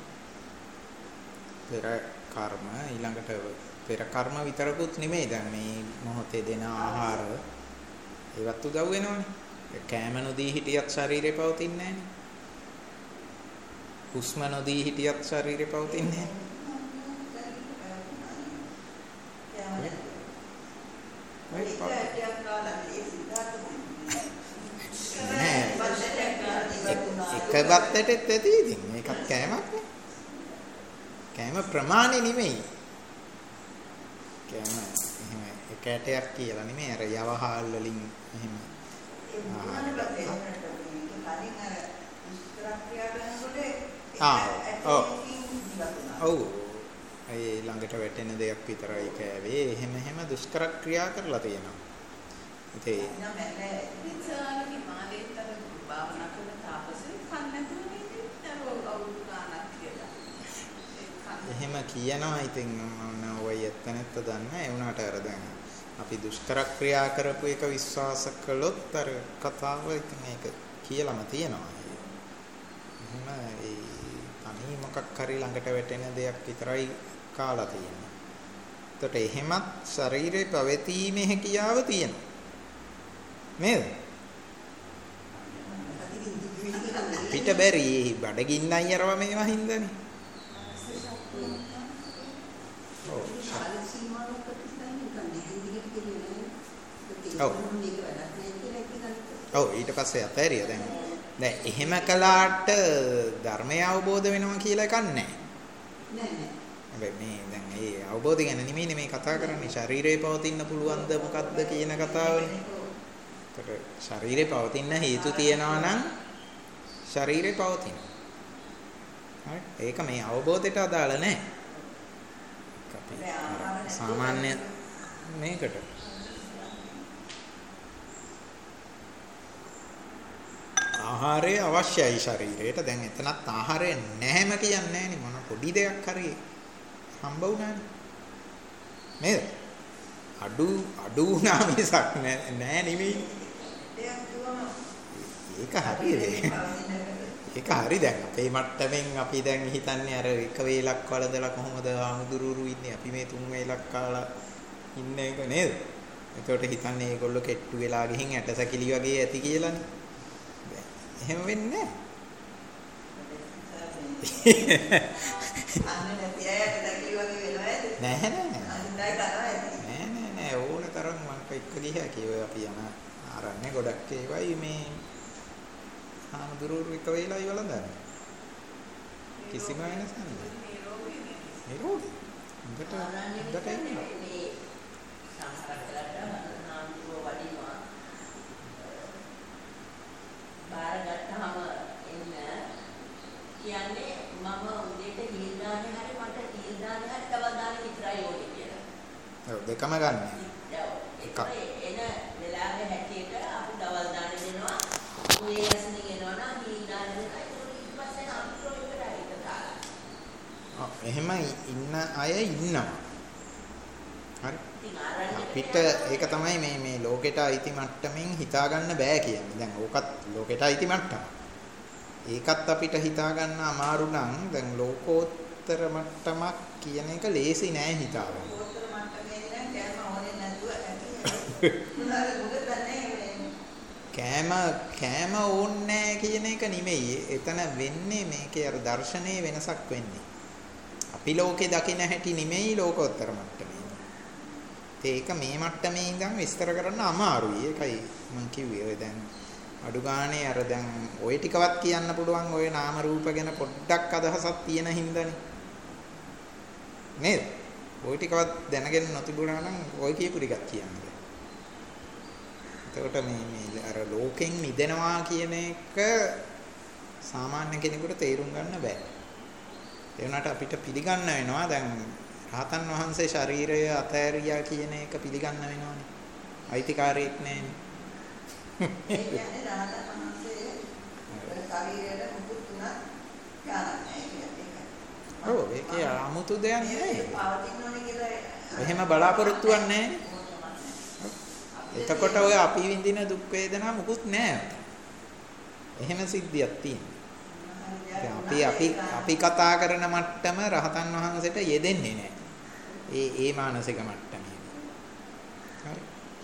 පෙර කර්ම ඊළඟට පෙර කර්ම විතරකුත් නෙමෙයි දැන් මේ මොහොතේ දෙන ආහාර ඒවත් උදව් වෙනවනේ. කෑම නොදී හිටියත් ශරීරේ පවතින්නේ නැහනේ. හුස්ම නොදී හිටියත් ශරීරේ පවතින්නේ නැහැ. එක බත්තටත් ඇති ඉතින් මේකත් කෑමක් නේ. කෑම ප්‍රමාණය නෙමෙයි. කෑම එහෙම එක ඇටයක් කියලා නෙමෙයි අර යවහල් වලින් එහෙම. ආ ඔව් ඔව් ඒ ළඟට වැටෙන දෙයක් විතරයි කෑවේ. එහෙම එහෙම දුෂ්කර ක්‍රියා කරලා තියෙනවා. ඉතින් ඉතින් මාදේතර භාවනා කරන තාපසේ කන්නතුනේ එහෙම කියනවා. ඉතින් මම ඔය ඇත්ත නැත්ත දන්නේ. ඒ වුණාට අර දැන් අපි දුෂ්කර ක්‍රියා කරපු එක විශ්වාස කළොත් අර කතාව ඉතින් ඒක කියලාම තියෙනවා. එහෙම ඒ තනි මොකක් හරි ළඟට වැටෙන දෙයක් විතරයි කාලා තියෙන්නේ. එතකොට එහෙමත් ශරීරේ පැවතීමේ හැකියාව තියෙනවා. නේද? පිට බැරි බඩගින්නයි අරව මේවා හින්දානේ. ඔව්. ඔව් ඊට පස්සේ අතෑරියා දැන්. දැන් එහෙම කළාට ධර්මය අවබෝධ වෙනවා කියලා එකක් නැහැ. නෑ නෑ. හැබැයි මේ දැන් මේ අවබෝධය ගැන නෙමෙයිනේ මේ කතා කරන්නේ. ශරීරේ පවතින්න පුළුවන්ද මොකද්ද කියන කතාවනේ. ඒකට ශරීරේ පවතින්න හේතු තියනවා නම් ශරීරේ පවතිනවා. හරි. ඒක මේ අවබෝධයට අදාළ නැහැ. අපි සාමාන්‍ය මේකට ආහාරය අවශ්‍යයි ශරීරයට. දැන් එතනත් ආහාරය නැහැම කියන්නේ නැහැනේ. මොන පොඩි දෙයක් හරි හම්බ වුණානේ. නේද? අඩු අඩු වුණා මිසක් නෑ නෙමෙයි. ඒක හරියද? ඒක හරි. දැන් අපේ මට්ටමින් අපි දැන් හිතන්නේ අර එක වේලක් වලදලා කොහොමද ආමුදුරුරු ඉන්නේ. අපි මේ තුන් වේලක් කාලා ඉන්න එක නේද? එතකොට හිතන්නේ ඒගොල්ලෝ කෙට්ටු වෙලා ගිහින් ඇටසැකිලි වගේ ඇති කියලානේ. එහෙම වෙන්නේ නැහැ. නෑ නෑ නෑ ඕන තරම් මං එක්ක ගියා කිව්වා අපි යන ආරන්නේ ගොඩක් ඒවයි මේ ආමුදුරුරු එක වේලයි වලඳන්නේ. කිසිම වෙනසක් නෑ. මේ රෝගී. හොඳට හොඳට ඉන්නවා.
බාරගත්තාම එන්න කියන්නේ මම උදේට හිල් දාන්නේ හරි මට හිල් දාන්නේ හරි තව දාන්නේ විතරයි ඕනේ කියලා.
ඔව් දෙකම ගන්න.
එකක් එන වෙලාවේ හැටියට අපි දවල් දාන්නේ දෙනවා. මේ ඇසින් එනවා නම් හිල් දාන්නේ දෙකයි. ඊට පස්සේ
ඔව් එහෙම ඉන්න අය ඉන්නවා. හරි. අපිට ඒක තමයි මේ මේ ලෝකෙට අයිති මට්ටමින් හිතා ගන්න බෑ කියන්නේ. දැන් ඕකත් ලෝකෙට අයිති මට්ටම. ඒකත් අපිට හිතා ගන්න අමාරු නම් දැන් ලෝකෝත්තර මට්ටමක් කියන එක ලේසි නෑ හිතා ගන්න.
ලෝකෝත්තර මට්ටමේ නම් කෑම ඕනේ නැතුව ඇති. මොනවාද මොකද නැහැ.
කෑම කෑම ඕනේ කියන එක නෙමෙයි. එතන වෙන්නේ මේකේ අර දර්ශනයේ වෙනසක් වෙන්නේ. අපි ලෝකේ දකින්න හැටි නෙමෙයි ලෝකෝත්තර මට්ටමේ. ඒක මේ මට්ටමේ ඉඳන් විස්තර කරන්න අමාරුයි. ඒකයි මම කිව්වේ. ඔය දැන් අඩු ගානේ අර දැන් ওই ටිකවත් කියන්න පුළුවන් ඔය නාම රූප ගැන පොඩ්ඩක් අදහසක් තියෙන හින්දානේ. නේද? ওই ටිකවත් දැනගෙන නොතිබුණා නම් ওই කියපු ටිකක් කියන්න බෑ. එතකොට මේ මේ අර ලෝකෙන් මිදෙනවා කියන එක සාමාන්‍ය කෙනෙකුට තේරුම් ගන්න බෑ. ඒ වුණාට අපිට පිළිගන්න වෙනවා දැන් රහතන් වහන්සේ ශරීරය අතෑරියා කියන එක පිළිගන්න වෙනවනේ. අයිතිකාරයෙක් නැහැනේ.
ඒ කියන්නේ රහතන් වහන්සේ ශරීරයට මුකුත් තුනක් ඥානක් නැහැ කියන්නේ.
ඔව් ඒකේ 아무තු දෙයක් නැහැ.
පවතින ඕනේ කියලා
එහෙම බලාපොරොත්තුවක් නැහැ. එතකොට ඔය අපි විඳින දුක් වේදනා මුකුත් නැහැ. එහෙම සිද්ධියක් තියෙනවා. අපි අපි අපි කතා කරන මට්ටම රහතන් වහන්සේට යෙදෙන්නේ නැහැ. ඒ ඒ මානසික මට්ටමේ. හරි.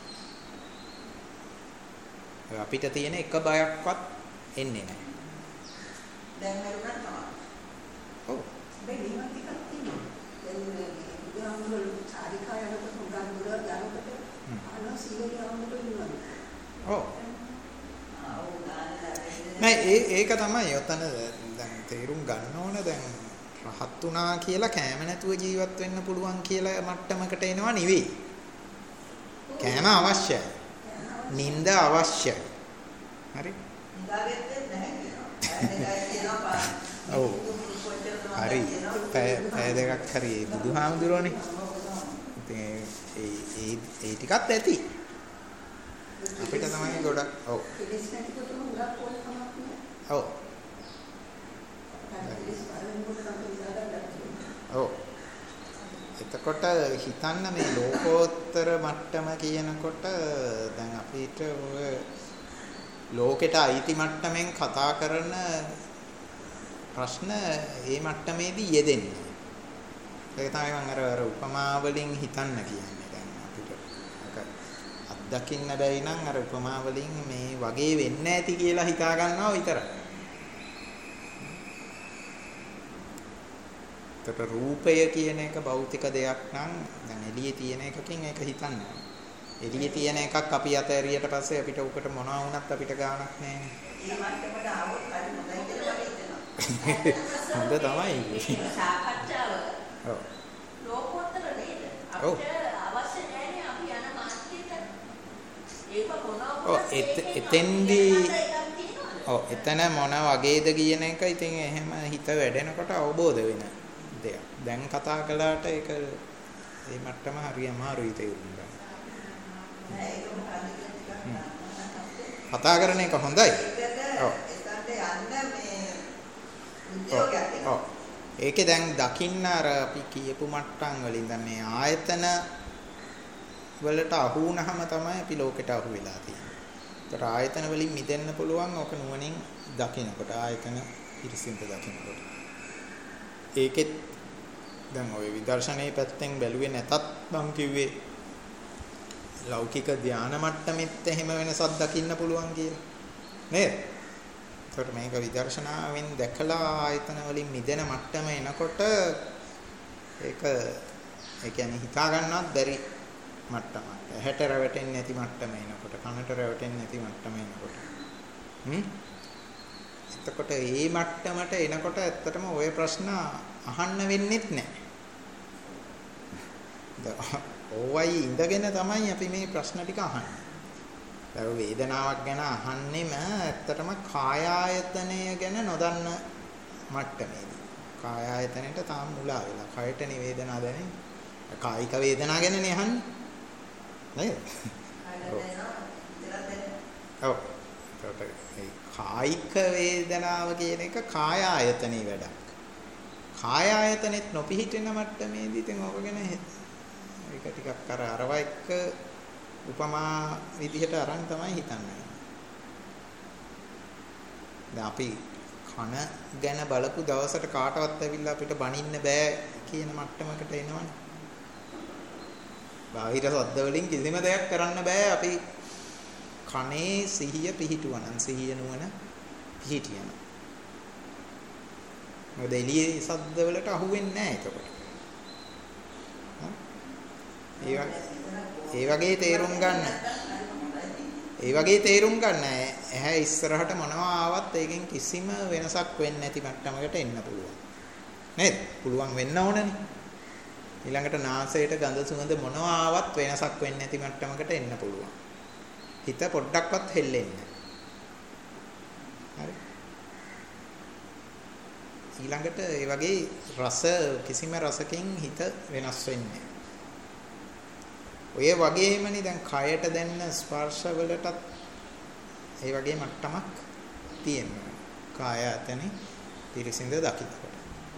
අපිට තියෙන එක බයක්වත් එන්නේ නැහැ.
දැන් නේද තමයි.
ඔව්.
බෙලිමත් ටිකක් තියෙනවා. දැන් බුදුහාමුදුරුවෝ චාරිකායකට උගන් දුර යනකොට අන සීලයවකට ඉන්නවා.
ඔව්. නෑ ඒ ඒක තමයි ඔතන දැන් තේරුම් ගන්න ඕන දැන් රහත් උනා කියලා කෑම නැතුව ජීවත් වෙන්න පුළුවන් කියලා මට්ටමකට එනවා නෙවෙයි. කෑම අවශ්‍යයි. නිින්ද අවශ්‍යයි. හරි? ඔව්. හරි. පැය දෙකක් හරි බුදුහාමුදුරනේ. ඉතින් ඒ ඒ ඒ ටිකත් ඇති. අපිට තමයි ගොඩක් ඔව්. ඔව්. ඔව්. එතකොට හිතන්න මේ ලෝකෝත්තර මට්ටම කියනකොට දැන් අපිට ඔය ලෝකෙට අයිති මට්ටමින් කතා කරන ප්‍රශ්න ඒ මට්ටමේදී යෙදෙන්නේ. ඒක තමයි මම අර අර උපමා වලින් හිතන්න කියන්නේ. දැන් අපිට අත්දකින්න බැරි නම් අර උපමා වලින් මේ වගේ වෙන්නේ නැති කියලා හිතා ගන්නවා විතරයි. ඒතර රූපය කියන එක භෞතික දෙයක් නම් දැන් එළියේ තියෙන එකකින් ඒක හිතන්න. එළියේ තියෙන එකක් අපි අතහැරියට පස්සේ අපිට උකට මොනවා වුණත් අපිට ගාණක් නැහැ.
ඒ මට්ටමට ආවොත් හරි හොඳයි කියලා හිතෙනවා.
හොඳ තමයි.
සාකච්ඡාව.
ඔව්.
ලෝකෝත්තර නේද? අපිට අවශ්‍ය නැහැ අපි යන මාර්ගයට. ඒක මොනවා
ඔව් එතෙන්දී ඔව් එතන මොන වගේද කියන එක ඉතින් එහෙම හිත වැඩෙනකොට අවබෝධ වෙන දෙයක්. දැන් කතා කළාට ඒක මේ මට්ටම හරි අමාරුයි තේරුම් ගන්න. කතා කරන එක හොඳයි. ඔව්. ඔව්. ඒකේ දැන් දකින්න අර අපි කියපු මට්ටම් වලින් දැන් මේ ආයතන වලට අහු වුණාම තමයි අපි ලෝකෙට අහු වෙලා තියෙන්නේ. ඒතර ආයතන වලින් මිදෙන්න පුළුවන් ඔක නුවණින් දකිනකොට ආයතන පිරිසින්ට දකිනකොට. ඒකෙත් දැන් ওই විදර්ශනයේ පැත්තෙන් බැලුවේ නැතත් මම කිව්වේ ලෞකික ධානා මට්ටමෙත් එහෙම වෙනසක් දකින්න පුළුවන් කියලා. නේද? ඒකට මේක විදර්ශනාවෙන් දැකලා ආයතන වලින් මිදෙන මට්ටම එනකොට ඒක ඒ කියන්නේ හිතා ගන්නවත් බැරි මට්ටමක්. ඇහැට රැවටෙන්නේ නැති මට්ටම එනකොට, කනට රැවටෙන්නේ නැති මට්ටම එනකොට. හ්ම්? එතකොට මේ මට්ටමට එනකොට ඇත්තටම ওই ප්‍රශ්න අහන්න වෙන්නේත් නැහැ. ඕවයි ඉඳගෙන තමයි අපි මේ ප්‍රශ්න ටික අහන්නේ. දැන් වේදනාවක් ගැන අහන්නෙම ඇත්තටම කාය ආයතනය ගැන නොදන්න මට්ටමේදී. කාය ආයතනෙට තාම මුලා වෙලා. කයට නිවේදනා දැනෙන්නේ. කායික වේදනා ගැනනේ අහන්නේ. නේද? ඔව්. ඒකට කායික වේදනාව කියන එක කාය ආයතනේ වැඩක්. කාය ආයතනෙත් නොපිහිටෙන මට්ටමේදී ඉතින් ඕක ගැන ඒක ටිකක් අර අරව එක්ක උපමා විදිහට අරන් තමයි හිතන්නේ. දැන් අපි කන ගැන බලපු දවසට කාටවත් ඇවිල්ලා අපිට බනින්න බෑ කියන මට්ටමකට එනවනේ. බාහිර ශබ්ද වලින් කිසිම දෙයක් කරන්න බෑ අපි කනේ සිහිය පිහිටුවනම් සිහිය නුවණ පිහිටියන. මොකද එළියේ ශබ්ද වලට අහු වෙන්නේ නැහැ එතකොට. ඒ ඒ වගේ තේරුම් ගන්න. ඒ වගේ තේරුම් ගන්න. ඇහැ ඉස්සරහට මොනවා ආවත් ඒකෙන් කිසිම වෙනසක් වෙන්නේ නැති මට්ටමකට එන්න පුළුවන්. නේද? පුළුවන් වෙන්න ඕනනේ. ඊළඟට නාසයට ගඳ සුවඳ මොනවා ආවත් වෙනසක් වෙන්නේ නැති මට්ටමකට එන්න පුළුවන්. හිත පොඩ්ඩක්වත් හෙල්ලෙන්නේ නැහැ. හරි. ඊළඟට ඒ වගේ රස කිසිම රසකින් හිත වෙනස් වෙන්නේ ඔය වගේමනේ දැන් කයට දැනෙන ස්පර්ශ වලටත් ඒ වගේ මට්ටමක් තියෙනවා. කාය ආතනෙ පිරිසිඳ දකින්නකොට.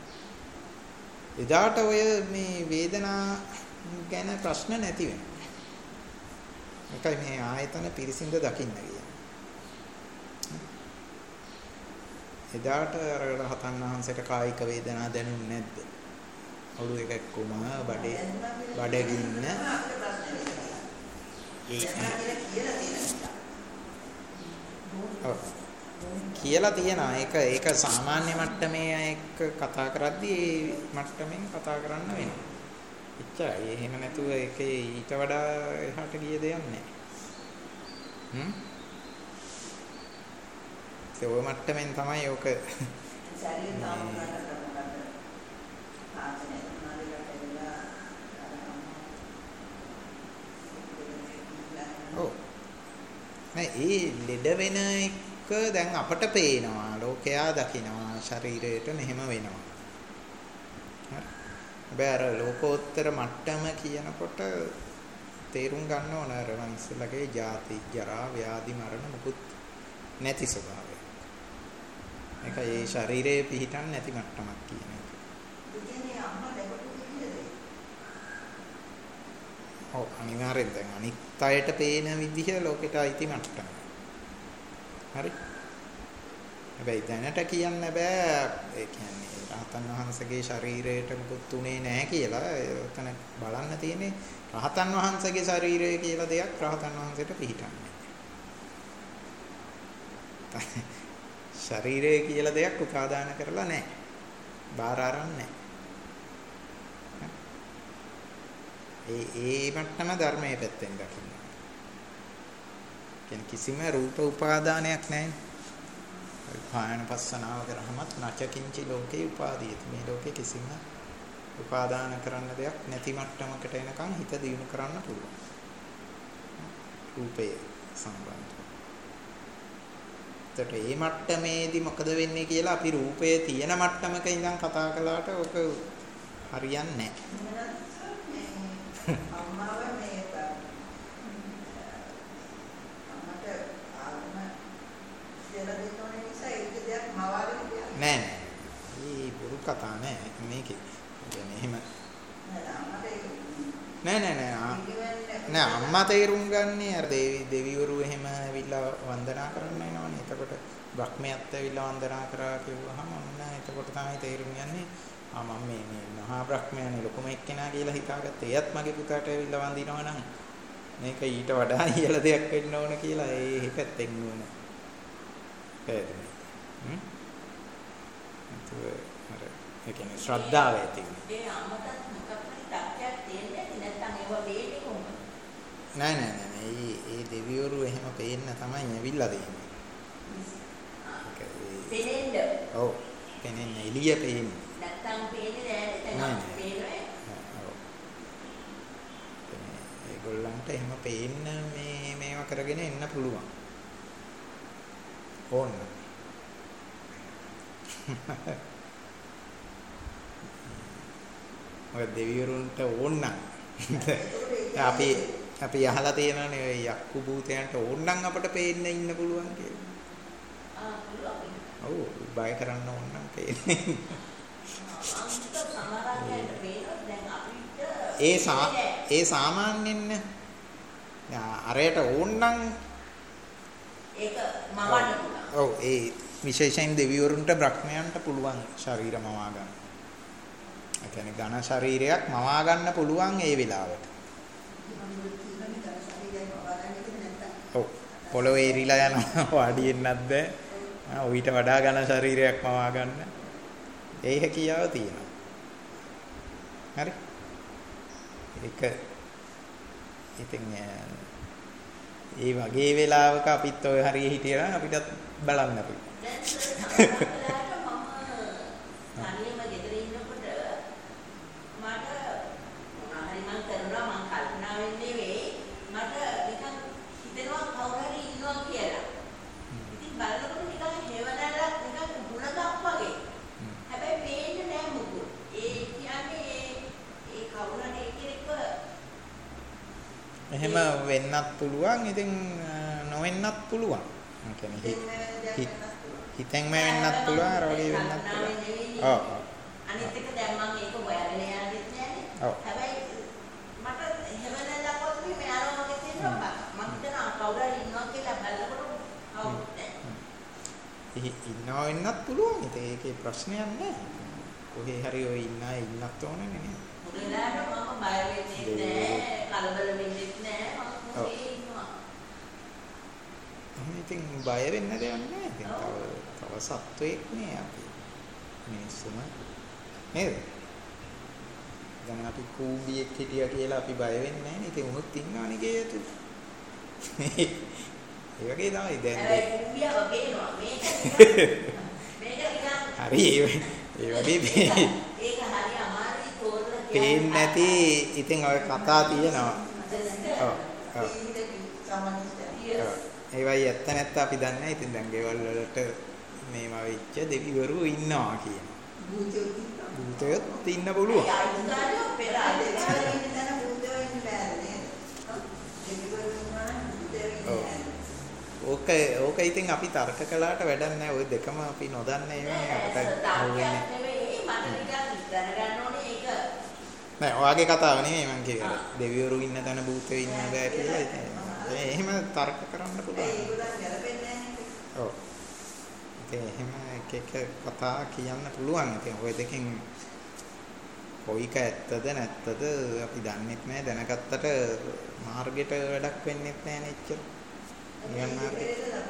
එදාට ඔය මේ වේදනා ගැන ප්‍රශ්න නැති වෙනවා. ඒකයි මේ ආයතන පිරිසිඳ දකින්න කියන්නේ. එදාට අර රහතන් වහන්සේට කායික වේදනා දැනුන්නේ නැද්ද? ඔළුව එකක් කොම බඩේ බඩගින්න කියලා තියෙනවා. ඒක ඒක සාමාන්‍ය මට්ටමේ එක්ක කතා කරද්දී ඒ මට්ටමින් කතා කරන්න වෙනවා. එච්චරයි. එහෙම නැතුව ඒකේ ඊට වඩා එහාට ගිය දෙයක් නැහැ. හ්ම්. ඒ ඔය මට්ටමින් තමයි ඕක
ශරීරය තාම කරන්න ආතනේ මාදිකට
ඔව්. නෑ ඒ ලෙඩ වෙන එක දැන් අපට පේනවා. ලෝකයා දකිනවා ශරීරයට මෙහෙම වෙනවා. හරි. හැබැයි අර ලෝකෝත්තර මට්ටම කියනකොට තේරුම් ගන්න ඕන අර මනසලගේ ජාති, ජරා, ව්‍යාධි, මරණ මුකුත් නැති ස්වභාවය. ඒක ඒ ශරීරයේ පිහිටන් නැති මට්ටමක් කියන එක. ඔව් අනිවාර්යෙන් දැන් අනිත් අයට පේන විදිහ ලෝකෙට අයිති මට්ටම. හරි. හැබැයි දැනට කියන්න බෑ ඒ කියන්නේ රහතන් වහන්සේගේ ශරීරයට මුකුත් උනේ නැහැ කියලා. එතන බලන්න තියෙන්නේ රහතන් වහන්සේගේ ශරීරය කියලා දෙයක් රහතන් වහන්සේට පිහිටන්නේ. ශරීරය කියලා දෙයක් උපාදාන කරලා නැහැ. බාර අරන් නැහැ. ඒ ඒ මට්ටම ධර්මයේ පැත්තෙන් දකින්න. කියන්නේ කිසිම රූප උපාදානයක් නැහැ. කායන පස්සනාව කරාමත් නචකින්චි ලෝකේ උපාදීති. මේ ලෝකේ කිසිම උපාදාන කරන්න දෙයක් නැති මට්ටමකට එනකන් හිත දියුණු කරන්න පුළුවන්. රූපේ සම්බන්ධව. එතකොට මේ මට්ටමේදී මොකද වෙන්නේ කියලා අපි රූපයේ තියෙන මට්ටමක ඉඳන් කතා කළාට ඔක හරියන්නේ නැහැ.
අම්මාව මේ අම්මට ආත්ම කියලා දෙන්න නිසා ඒක දෙයක් මවාගෙන කියන්නේ
නෑ නෑ. මේ බුරු කතා නෑ මේකේ. يعني එහෙම නෑ නෑ නෑ නෑ අම්මා තේරුම් ගන්නේ අර දෙවි දෙවිවරු එහෙම ඇවිල්ලා වන්දනා කරන්න එනවනේ. එතකොට බ්‍රහ්මයාත් ඇවිල්ලා වන්දනා කරා කිව්වහම ඔන්න එතකොට තමයි තේරුම් යන්නේ ආ මම මේ මේ මහා බ්‍රහ්මයානේ ලොකුම එක්කෙනා කියලා හිතාගත්තා. එයත් මගේ පුතාට ඇවිල්ලා වඳිනවා නම් මේක ඊට වඩා ඉහළ දෙයක් වෙන්න ඕන කියලා ඒ පැත්තෙන් නෝන. පැහැදිලි. හ්ම්. අර ඒ කියන්නේ ශ්‍රද්ධාව ඇති.
ඒ අමතත් මොකක් හරි තත්ත්වයක් තියෙන්නේ නැත්නම් ඒව වේලේ කොහොමද?
නෑ නෑ නෑ මේ ඒ දෙවිවරු එහෙම පේන්න තමයි ඇවිල්ලා දෙන්නේ.
පේනෙන්න.
ඔව්. පේන්නේ එළිය පේන්නේ.
නැත්නම් පේන්නේ නැහැ දැන් පේනවා.
ඔව්. ඒගොල්ලන්ට එහෙම පේන්න මේ මේවා කරගෙන එන්න පුළුවන්. ඕන්න. ඔය දෙවිවරුන්ට ඕන නම් අපි අපි අහලා තියෙනවානේ ඔය යක්කු භූතයන්ට ඕන නම් අපිට පේන්න ඉන්න පුළුවන් කියලා.
ආ පුළුවන්.
ඔව් බය කරන්න ඕන නම් පේන්නේ. ඒ ඒ සාමාන්‍යයෙන් අරයට ඕන්නම්
ඒක මවන්න පුළුවන්.
ඔව් ඒ විශේෂයෙන් දෙවිවරුන්ට බ්‍රහ්මයන්ට පුළුවන් ශරීර මවා ගන්න. ඒ කියන්නේ ඝන ශරීරයක් මවා ගන්න පුළුවන් ඒ වෙලාවට. ඔව් පොළොවේ ඉරිලා යනවා වාඩි වෙන්නත් බෑ. ඔయిత වඩා ඝන ශරීරයක් මවා ගන්න. ඒ හැකියාව තියෙනවා. හරි. ඒක ඉතින් ඒ වගේ වෙලාවක අපිත් ඔය හරිය හිටියනම් අපිටත් බලන්න පුළුවන්.
තනියම ගෙදර ඉන්නකොට මට මොනවා හරි මම කරනවා මම කල්පනා වෙන්නේ නෙවෙයි මට නිකන් හිතෙනවා කවුරු හරි ඉන්නවා කියලා. ඉතින් බලනකොට නිකන් හේවණල්ලක් නිකන් ගුණයක් වගේ. හැබැයි පේන්නේ නෑ මොකද. ඒ කියන්නේ ඒ කවුරු හරි කෙනෙක්ව
එහෙම වෙන්නත් පුළුවන් ඉතින් නොවෙන්නත් පුළුවන්. ඒ කියන්නේ හිතෙන්ම වෙන්නත් පුළුවන් අර වගේ වෙන්නත් පුළුවන්. ඔව්.
අනිත් එක දැන් මම ඒක හොයාගෙන යන්නෙත් නෑනේ. හැබැයි මට හැමදැනක් වගේ මේ ආරෝමක තියෙනවා මම හිතනවා කවුරු හරි ඉන්නවා කියලා බලනකොට කවුරුත් නෑ.
ඉන්නවා වෙන්නත් පුළුවන්. ඉතින් ඒකේ ප්‍රශ්නයක් නෑ. කොහේ හරි ඔය ඉන්න අය ඉන්නත් ඕනේ නේ.
මුලලාට මම බය වෙන්නේ නෑ, කලබල වෙන්නේ නෑ. මම කොහේ ඉන්නවා.
ඉතින් බය වෙන්න දෙයක් නෑ. ඉතින් තව තව සත්වෙක් නේ අපි. මිනිස්සුම නේද? දැන් අපි කූඹියෙක් හිටියා කියලා අපි බය වෙන්නේ නෑනේ. ඉතින් උනුත් ඉන්නවනේ ගේ ඇතුලේ. ඒ වගේ තමයි දැන්.
ඒ කූඹියව පේනවා. මේක මේක නිකන්
හරි ඒ වගේ
ඒක හරි අමාරුයි තෝරලා
පේන්නේ නැති ඉතින් ඔය කතා තියෙනවා. ඔව්. ඔව්. ඒවයි ඇත්ත නැත්ත අපි දන්නේ නැහැ. ඉතින් දැන් ගෙවල් වලට මේවා වෙච්ච දෙවිවරු ඉන්නවා කියන. භූතයොත් ඉන්න පුළුවන්. ඕක ඕක ඉතින් අපි තර්ක කළාට වැඩක් නැහැ. ওই දෙකම අපි නොදන්නේ ඒවනේ අපිට හොවෙන්නේ. නෑ ඔයාගේ කතාව නෙමෙයි මම කියන්නේ. දෙවිවරු ඉන්න තැන භූතයෝ ඉන්න බෑ කියලා ඉතින්. එහෙම තර්ක කරන්න පුළුවන්. ඒගොල්ලන් ගැලපෙන්නේ නැහැ. ඔව්. ඉතින් එහෙම එක එක කතා කියන්න පුළුවන්. ඉතින් ওই දෙකෙන් කොයික ඇත්තද නැත්තද අපි දන්නේ නැහැ. දැනගත්තට මාර්ගෙට වැඩක් වෙන්නේ නැහැ නේ එච්චර. නිකන් මාර්ගෙ.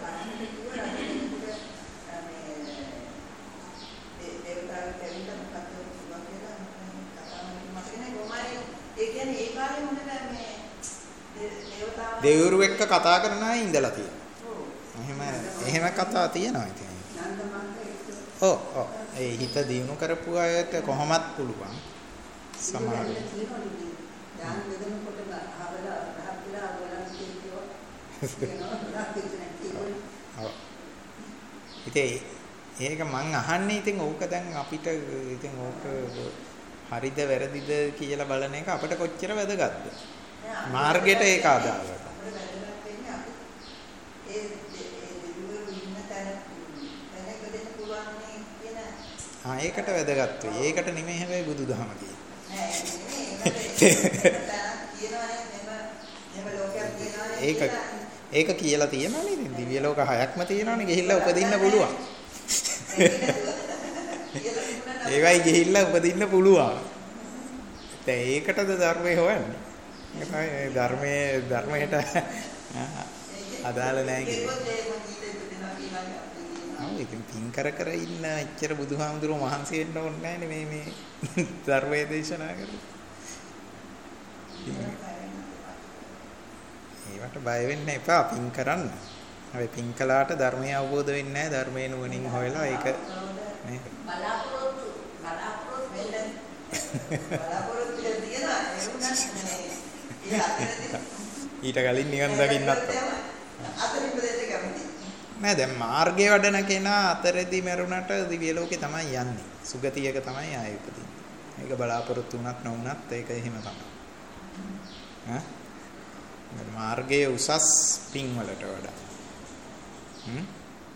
දෙවිවරු එක්ක කතා කරන අය ඉඳලා තියෙනවා. එහෙම එහෙම කතා තියෙනවා ඉතින්. ඔව් ඔව් ඒ හිත දියුණු කරපු අයට කොහොමත් පුළුවන්. සමහර ඉතින් ඒක මං අහන්නේ ඉතින් ඕක දැන් අපිට ඉතින් ඕක හරිද වැරදිද කියලා බලන එක අපිට කොච්චර වැදගත්ද? මාර්ගයට ඒක ආදාළයි. ආ ඒකට වැදගත් වෙයි. ඒකට නෙමෙයි හැබැයි බුදුදහම කියන්නේ. ඒක ඒක කියලා තියෙනවනේ. ඉතින් දිව්‍ය ලෝක හයක්ම තියෙනවනේ. ගිහිල්ලා උපදින්න පුළුවන්. ඒවයි ගිහිල්ලා උපදින්න පුළුවන්. දැන් ඒකටද ධර්මයේ හොයන්නේ. ඒ ධර්මයේ ධර්මයට අදාළ නැහැ කියන්නේ. ආ ඉතින් පින් කර කර ඉන්න එච්චර බුදුහාමුදුරුවෝ මහන්සි වෙන්න ඕනේ නැහැනේ මේ මේ ධර්මයේ දේශනා කරලා. ඒවට බය වෙන්න එපා පින් කරන්න. හැබැයි පින් කළාට ධර්මය අවබෝධ වෙන්නේ නැහැ. ධර්මයේ නුවණින් හොයලා ඒක නේ.
බලාපොරොත්තු බලාපොරොත්තු වෙන්න බලාපොරොත්තු තියනවා
ඊට කලින් නිවන් දකින්නත් නෑ. දැන් මාර්ගයේ වඩන කෙනා අතරදී මරුණට දිව්‍ය ලෝකේ තමයි යන්නේ. සුගතියක තමයි ආයෙ උපදින්නේ. ඒක බලාපොරොත්තු වුණත් නොවුණත් ඒක එහෙම තමයි. ඈ මාර්ගයේ උසස් පින් වලට වඩා. හ්ම්.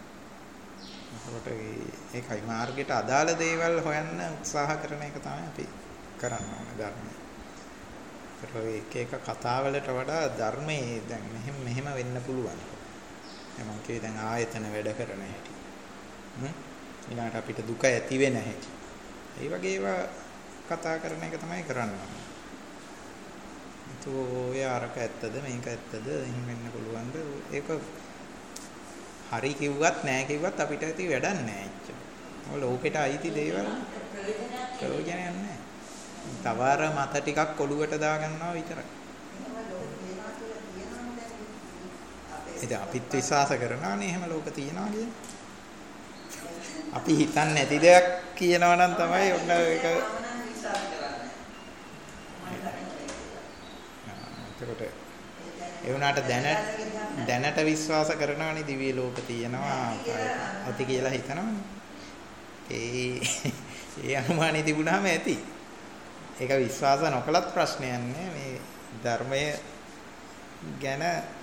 ඒකට ඒකයි මාර්ගයට අදාළ දේවල් හොයන්න උත්සාහ කරන එක තමයි අපි කරන්න ඕනේ ධර්මයේ. ඒක එක කතාවලට වඩා ධර්මයේ දැන් මෙහෙම මෙහෙම වෙන්න පුළුවන්. මම කියේ දැන් ආයතන වැඩ කරන හැටි. හ්ම්. ඊළඟට අපිට දුක ඇති වෙන හැටි. ඒ වගේ ඒවා කතා කරන එක තමයි කරන්නේ. ඔය අරක ඇත්තද මේක ඇත්තද එහෙම වෙන්න පුළුවන්ද? ඒක හරි කිව්වත් නෑ කිව්වත් අපිට ඇති වැඩක් නෑ එච්චර. ඔය ලෝකෙට අයිති දේවල් ප්‍රයෝජනයක් නෑ. තවර මත ටිකක් ඔළුවට දාගන්නවා විතරයි. ඉතින් අපිත් විශ්වාස කරනවානේ එහෙම ලෝක තියනවා කියන්නේ. අපි හිතන්නේ නැති දෙයක් කියනවා නම් තමයි ඔන්න ඒක. එතකොට ඒ වුණාට දැන දැනට විශ්වාස කරනවානේ දිව්‍ය ලෝක තියෙනවා ඇති කියලා හිතනවානේ. ඒ ඒ අනුමානෙ තිබුණාම ඇති. ඒක විශ්වාස නොකලත් ප්‍රශ්නයක් නෑ. මේ ධර්මය ගැන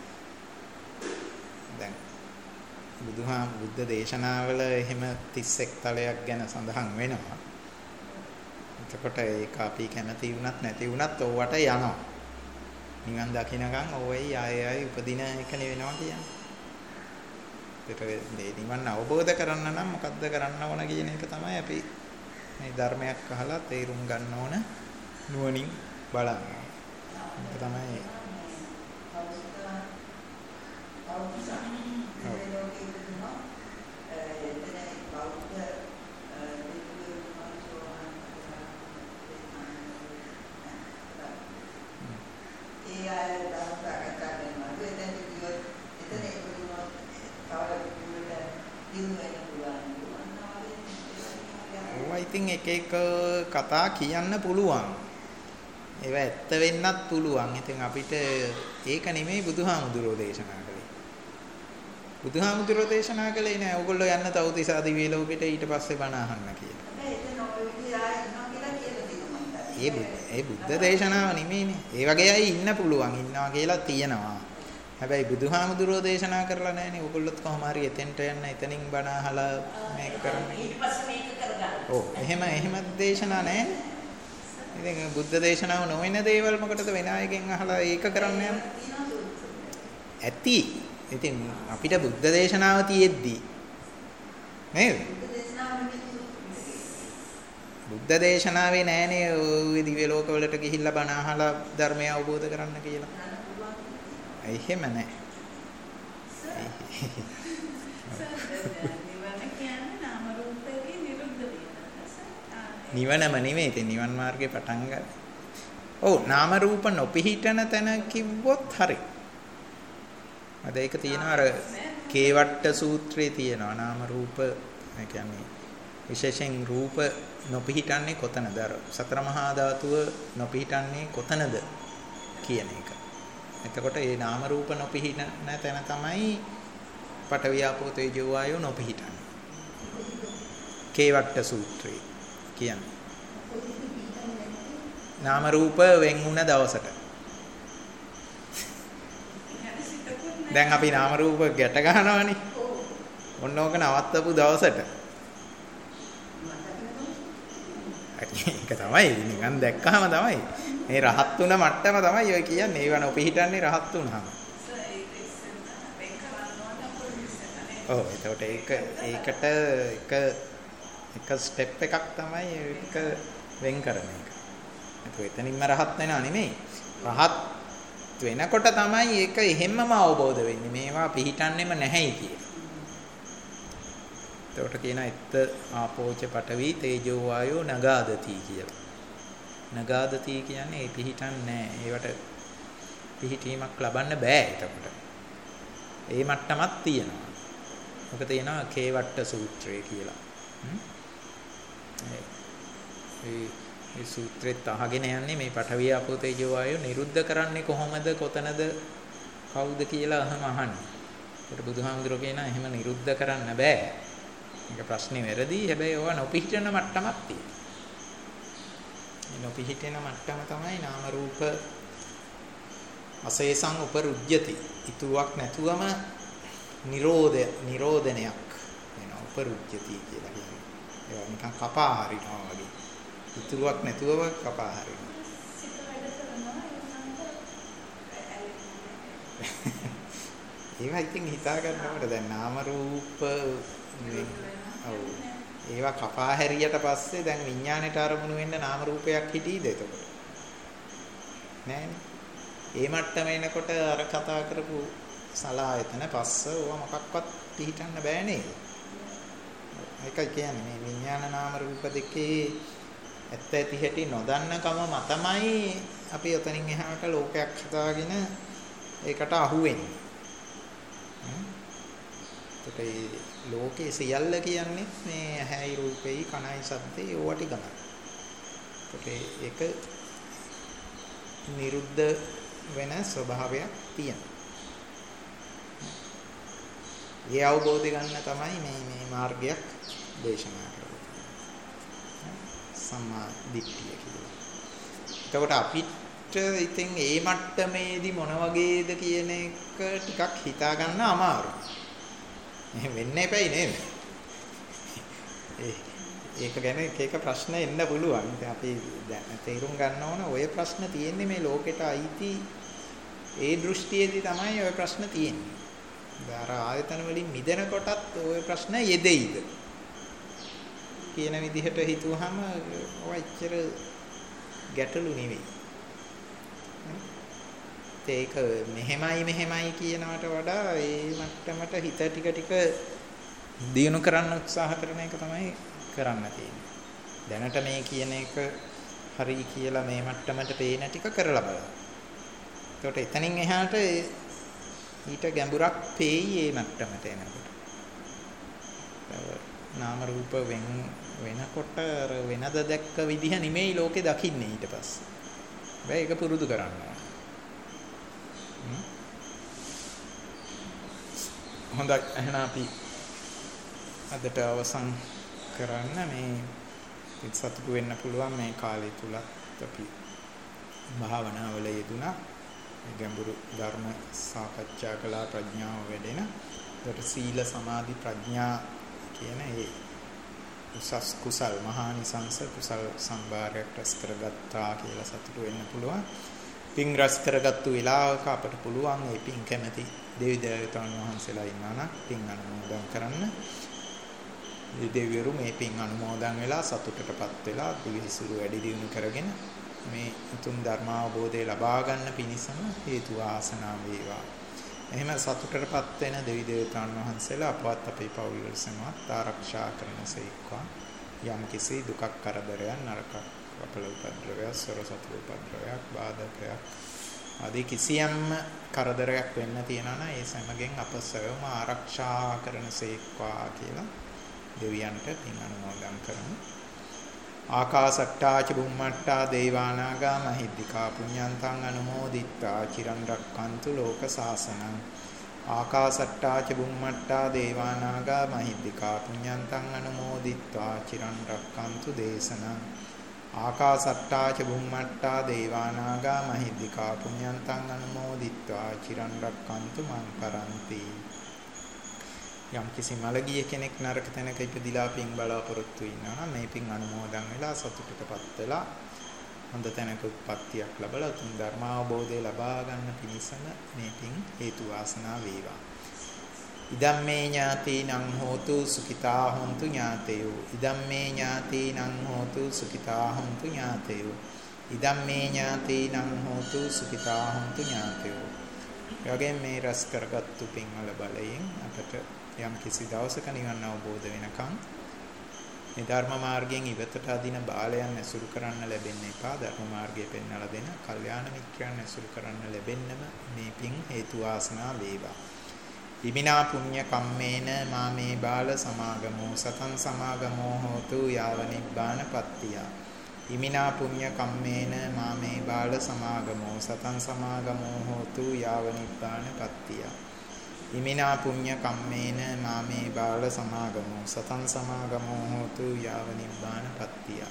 දැන් බුදුහා බුද්ධ දේශනාවල එහෙම තිස් එක් තලයක් ගැන සඳහන් වෙනවා. එතකොට ඒක අපි කැමති වුණත් නැති වුණත් ඕවට යනවා. නිවන් දකින්නකම් ඕවයි ආය ආය උපදින එක නෙවෙනවා කියන්නේ. ඒක මේ නිවන් අවබෝධ කරන්න නම් මොකද්ද කරන්න ඕන කියන එක තමයි අපි මේ ධර්මයක් අහලා තේරුම් ගන්න ඕන නුවණින් බලන්න. ඒක තමයි ඉතින් එක එක කතා කියන්න පුළුවන්. ඒවා ඇත්ත වෙන්නත් පුළුවන්. ඉතින් අපිට ඒක නෙමෙයි බුදුහාමුදුරෝ දේශනා කළේ. බුදුහාමුදුරෝ දේශනා කළේ නෑ ඕගොල්ලෝ යන්න තවතිසා දිව්‍ය ලෝකෙට ඊට පස්සේ බණ අහන්න කියලා. ඒ ඒ බුද්ධ දේශනාව නෙමෙයිනේ. ඒ වගේ අය ඉන්න පුළුවන්. ඉන්නවා කියලා තියෙනවා. හැබැයි බුදුහාමුදුරෝ දේශනා කරලා නැහැනේ. ඕගොල්ලොත් කොහොම හරි එතෙන්ට යන්න එතනින් බණ අහලා මේක කරන්නේ. ඊට පස්සේ මේක කරගන්න. ඔව් එහෙම එහෙම දේශනා නැහැ. ඉතින් බුද්ධ දේශනාව නොවන දේවල් මොකටද වෙන අයගෙන් අහලා ඒක කරන්නේ ඇති. ඉතින් අපිට බුද්ධ දේශනාව තියෙද්දි නේද? බුද්ධ දේශනාවේ නැහැනේ ওই දිව්‍ය ලෝකවලට ගිහිල්ලා බණ අහලා ධර්මය අවබෝධ කරන්න කියලා. එහෙම නැහැ. නිවනම නෙමෙයි ඉතින් නිවන් මාර්ගේ පටන් ගන්න. ඔව් නාම රූප නොපිහිටන තැන කිව්වොත් හරි. අද ඒක තියෙනවා අර කේවට්ට සූත්‍රයේ තියෙනවා නාම රූප ඒ කියන්නේ විශේෂයෙන් රූප නොපිහිටන්නේ කොතනද? අර සතර මහා ධාතුව නොපිහිටන්නේ කොතනද කියන එක. එතකොට මේ නාම රූප නොපිහිටන තැන තමයි පඨවි ආපෝ තේජෝ වායෝ නොපිහිටන්නේ. කේවට්ට සූත්‍රය කියන්නේ. නාම රූප වෙන් වුණ දවසට. දැන් අපි නාම රූප ගැට ගන්නවානේ. ඔන්න ඕක නවත්තපු දවසට. ඒක තමයි නිකන් දැක්කහම තමයි. මේ රහත් තුන මට්ටම තමයි ඔය කියන්නේ. ඒව නොපිහිටන්නේ රහත් තුනහම. ඔව් එතකොට ඒක ඒකට එක එක ස්ටෙප් එකක් තමයි ඒක වෙන් කරන එක. ඒක එතනින්ම රහත් වෙනා නෙමෙයි. රහත් වෙනකොට තමයි ඒක එහෙම්මම අවබෝධ වෙන්නේ. මේවා පිහිටන්නෙම නැහැයි කියලා. එතකොට කියන එත්ත ආපෝච පඨවි තේජෝ වායෝ නගාදති කියලා. නගාදති කියන්නේ ඒ පිහිටන්නේ නැහැ. ඒවට පිහිටීමක් ලබන්න බෑ එතකොට. ඒ මට්ටමක් තියෙනවා. ඔක තියෙනවා කේවට්ට සූත්‍රය කියලා. ඒ මේ සූත්‍රෙත් අහගෙන යන්නේ මේ පඨවි ආපෝ තේජෝ වායෝ නිරුද්ධ කරන්නේ කොහොමද කොතනද කවුද කියලා අහම අහන්නේ. ඒකට බුදුහාමුදුරුවෝ කියනවා එහෙම නිරුද්ධ කරන්න බෑ. මේක ප්‍රශ්නේ වැරදි. හැබැයි ඕවා නොපිහිටන මට්ටමක් තියෙනවා. මේ නොපිහිටන මට්ටම තමයි නාම රූප අසේසං උපරුජ්ජති. ඊතුවක් නැතුවම නිරෝධය නිරෝධනයක් වෙනවා. උපරුජ්ජති කියලා කියන්නේ. ඒවා නිකන් කපා හරිනවා වගේ. ඊතුවක් නැතුවම කපා හරිනවා. ඒවා ඉතින් හිතා ගන්නකොට දැන් නාම රූප ඔව් ඒවා කපා හැරියට පස්සේ දැන් විඥාණයට අරමුණු වෙන්න නාම රූපයක් හිටීද එතකොට නෑනේ ඒ මට්ටම එනකොට අර කතා කරපු සලායතන පස්ස ඕවා මොකක්වත් පිළිටන්න බෑ නේද ඒකයි කියන්නේ මේ විඥාන නාම රූප දෙකේ ඇත්ත ඇති හැටි නොදන්නකම මතමයි අපි ඔතනින් එහාට ලෝකයක් හදාගෙන ඒකට අහු වෙන්නේ ඒ ලෝකේ සියල්ල කියන්නේ මේ ඇහැයි රූපෙයි කනයි ශබ්දේ ඕවා ටිකමයි. ඒක නිරුද්ධ වෙන ස්වභාවයක් තියෙනවා. ඒ අවබෝධය ගන්න තමයි මේ මේ මාර්ගයක් දේශනා කරන්නේ. සම්මා දිට්ඨිය කියලා. එතකොට අපිට ඉතින් ඒ මට්ටමේදී මොන වගේද කියන එක ටිකක් හිතා ගන්න අමාරුයි. එහෙම වෙන්න එපයි නේද? ඒ ඒක ගැන එක එක ප්‍රශ්න එන්න පුළුවන්. ඉතින් අපි දැන් තේරුම් ගන්න ඕන ඔය ප්‍රශ්න තියෙන්නේ මේ ලෝකෙට අයිති ඒ දෘෂ්ටියේදී තමයි ඔය ප්‍රශ්න තියෙන්නේ. අර ආයතන වලින් මිදෙන කොටත් ඔය ප්‍රශ්න යෙදෙයිද කියන විදිහට හිතුවහම ඔය ඉච්චර ගැටලු නෙවෙයි. ඒක මෙහෙමයි මෙහෙමයි කියනවට වඩා ඒ මට්ටමට හිත ටික ටික දියුණු කරන්න උත්සාහ කරන එක තමයි කරන්න තියෙන්නේ. දැනට මේ කියන එක හරි කියලා මේ මට්ටමට පේන ටික කරලා බලන්න. එතකොට එතනින් එහාට ඊට ගැඹුරක් පේයි මේ මට්ටමට එනකොට. නාම රූප වෙන වෙනකොට වෙනද දැක්ක විදිහ නෙමෙයි ලෝකේ දකින්නේ ඊට පස්සේ. බෑ ඒක පුරුදු කරන්න ඕන. හොඳයි එහෙනම් අපි අදට අවසන් කරන්න මේ සතුටු වෙන්න පුළුවන් මේ කාලය තුලත් අපි භාවනාවල යෙදුණා ගැඹුරු ධර්ම සාකච්ඡා කළා ප්‍රඥාව වැඩෙන. ඒකට සීල සමාධි ප්‍රඥා කියන ඒ උසස් කුසල් මහානිසංස කුසල් සම්භාරයක් රැස් කරගත්තා කියලා සතුටු වෙන්න පුළුවන්. පින් රැස් කරගත්තු වෙලාවක අපට පුළුවන් මේ පින් කැමැති දෙවි දේවතාවුන් වහන්සේලා ඉන්නා නම් පින් අනුමෝදන් කරන්න. මේ දෙවිවරු මේ පින් අනුමෝදන් වෙලා සතුටටපත් වෙලා දිවිසිරු වැඩි දියුණු කරගෙන මේ උතුම් ධර්මාවබෝධය ලබා ගන්න පිණිසම හේතු ආසනා වේවා. එහෙම සතුටටපත් වෙන දෙවි දේවතාවුන් වහන්සේලා අපවත් අපේ පවුල් සමත් ආරක්ෂා කරනසේක්වා. යම් කිසි දුකක් කරදරයක් නරකක් අපල උපද්‍රවයක් සොර සතුරු උපද්‍රවයක් බාධකයක් ආදී කිසියම් කරදරයක් වෙන්න තියනවා නම් ඒ සමගින් අප සවම ආරක්ෂා කරනසේක්වා කියලා දෙවියන්ට පින් අනුමෝදන් කරමු. ආකාසට්ටා ච බුම්මට්ටා දේවානාගා මහිද්దికා පුඤ්ඤන්තං අනුමෝදිත්වා චිරන් රක්칸තු ලෝක සාසනං. ආකාසට්ටා ච බුම්මට්ටා දේවානාගා මහිද්దికා පුඤ්ඤන්තං අනුමෝදිත්වා චිරන් රක්칸තු දේශනං. ආකාසට්ටා ච බුම්මට්ටා දේවානාගා මහිද්దికා පුඤ්ඤන්තං අනුමෝදිත්වා චිරන් රක්칸තු මං පරන්ති. යම් කිසි මළගිය කෙනෙක් නරක තැනක ඉපදිලා පින් බලාපොරොත්තු වෙනවා නම් මේ පින් අනුමෝදන් වෙලා සතුටටපත් වෙලා හොඳ තැනක උත්පත්තියක් ලැබලා තුන් ධර්මාවබෝධය ලබා ගන්න පිණිසම මේ පින් හේතු වාසනා වේවා. ඉදම්මේ ඥාතීනං හෝතු සුඛිතා හොන්තු ඥාතයෝ. ඉදම්මේ ඥාතීනං හෝතු සුඛිතා හොන්තු ඥාතයෝ. ඉදම්මේ ඥාතීනං හෝතු සුඛිතා හොන්තු ඥාතයෝ. යගෙන් මේ රස කරගත්තු පින් වල බලයෙන් අපට යම් කිසි දවසක නිවන් අවබෝධ වෙනකම් මේ ධර්ම මාර්ගයෙන් ඉවතට අදින බාලයන් ඇසුරු කරන්න ලැබෙන්න එපා. ධර්ම මාර්ගයේ පෙන්වලා දෙන කල්යාණ මිත්‍රයන් ඇසුරු කරන්න ලැබෙන්නම මේ පින් හේතු වාසනා වේවා. ඉමිනා පුඤ්ඤ කම්මේන මාමේ බාල සමාගමෝ සතං සමාගමෝ හෝතු යාව නිබ්බාන පත්තිය. ඉමිනා පුඤ්ඤ කම්මේන මාමේ බාල සමාගමෝ සතං සමාගමෝ හෝතු යාව නිබ්බාන පත්තිය. ඉමිනා පුඤ්ඤ කම්මේන මාමේ බාල සමාගමෝ සතං සමාගමෝ හෝතු යාව නිබ්බාන පත්තිය.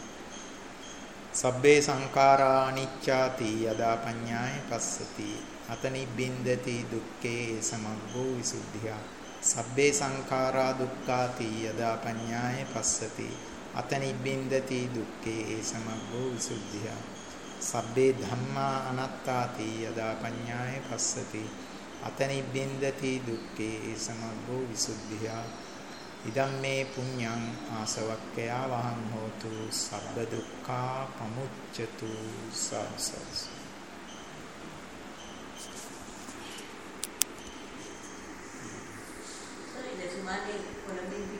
සබ්බේ සංඛාරා අනිච්චාති යදා පඤ්ඤාය පස්සති අතනිබ්බින්දති දුක්ඛේ සමග්ගෝ විසුද්ධිය. සබ්බේ සංඛාරා දුක්ඛාති යදා පඤ්ඤාය පස්සති අතනිබ්බින්දති දුක්ඛේ සමග්ගෝ විසුද්ධිය. සබ්බේ ධම්මා අනාත්තාති යදා පඤ්ඤාය පස්සති අතනිබ්බින්දති දුක්ඛේ සමග්ගෝ විසුද්ධියා ඉදම්මේ පුඤ්ඤං ආසවක්ඛයා වහං හෝතු සබ්බ දුක්ඛා පමුච්ඡතු සසස.
සරි දසුමානේ කොළඹින්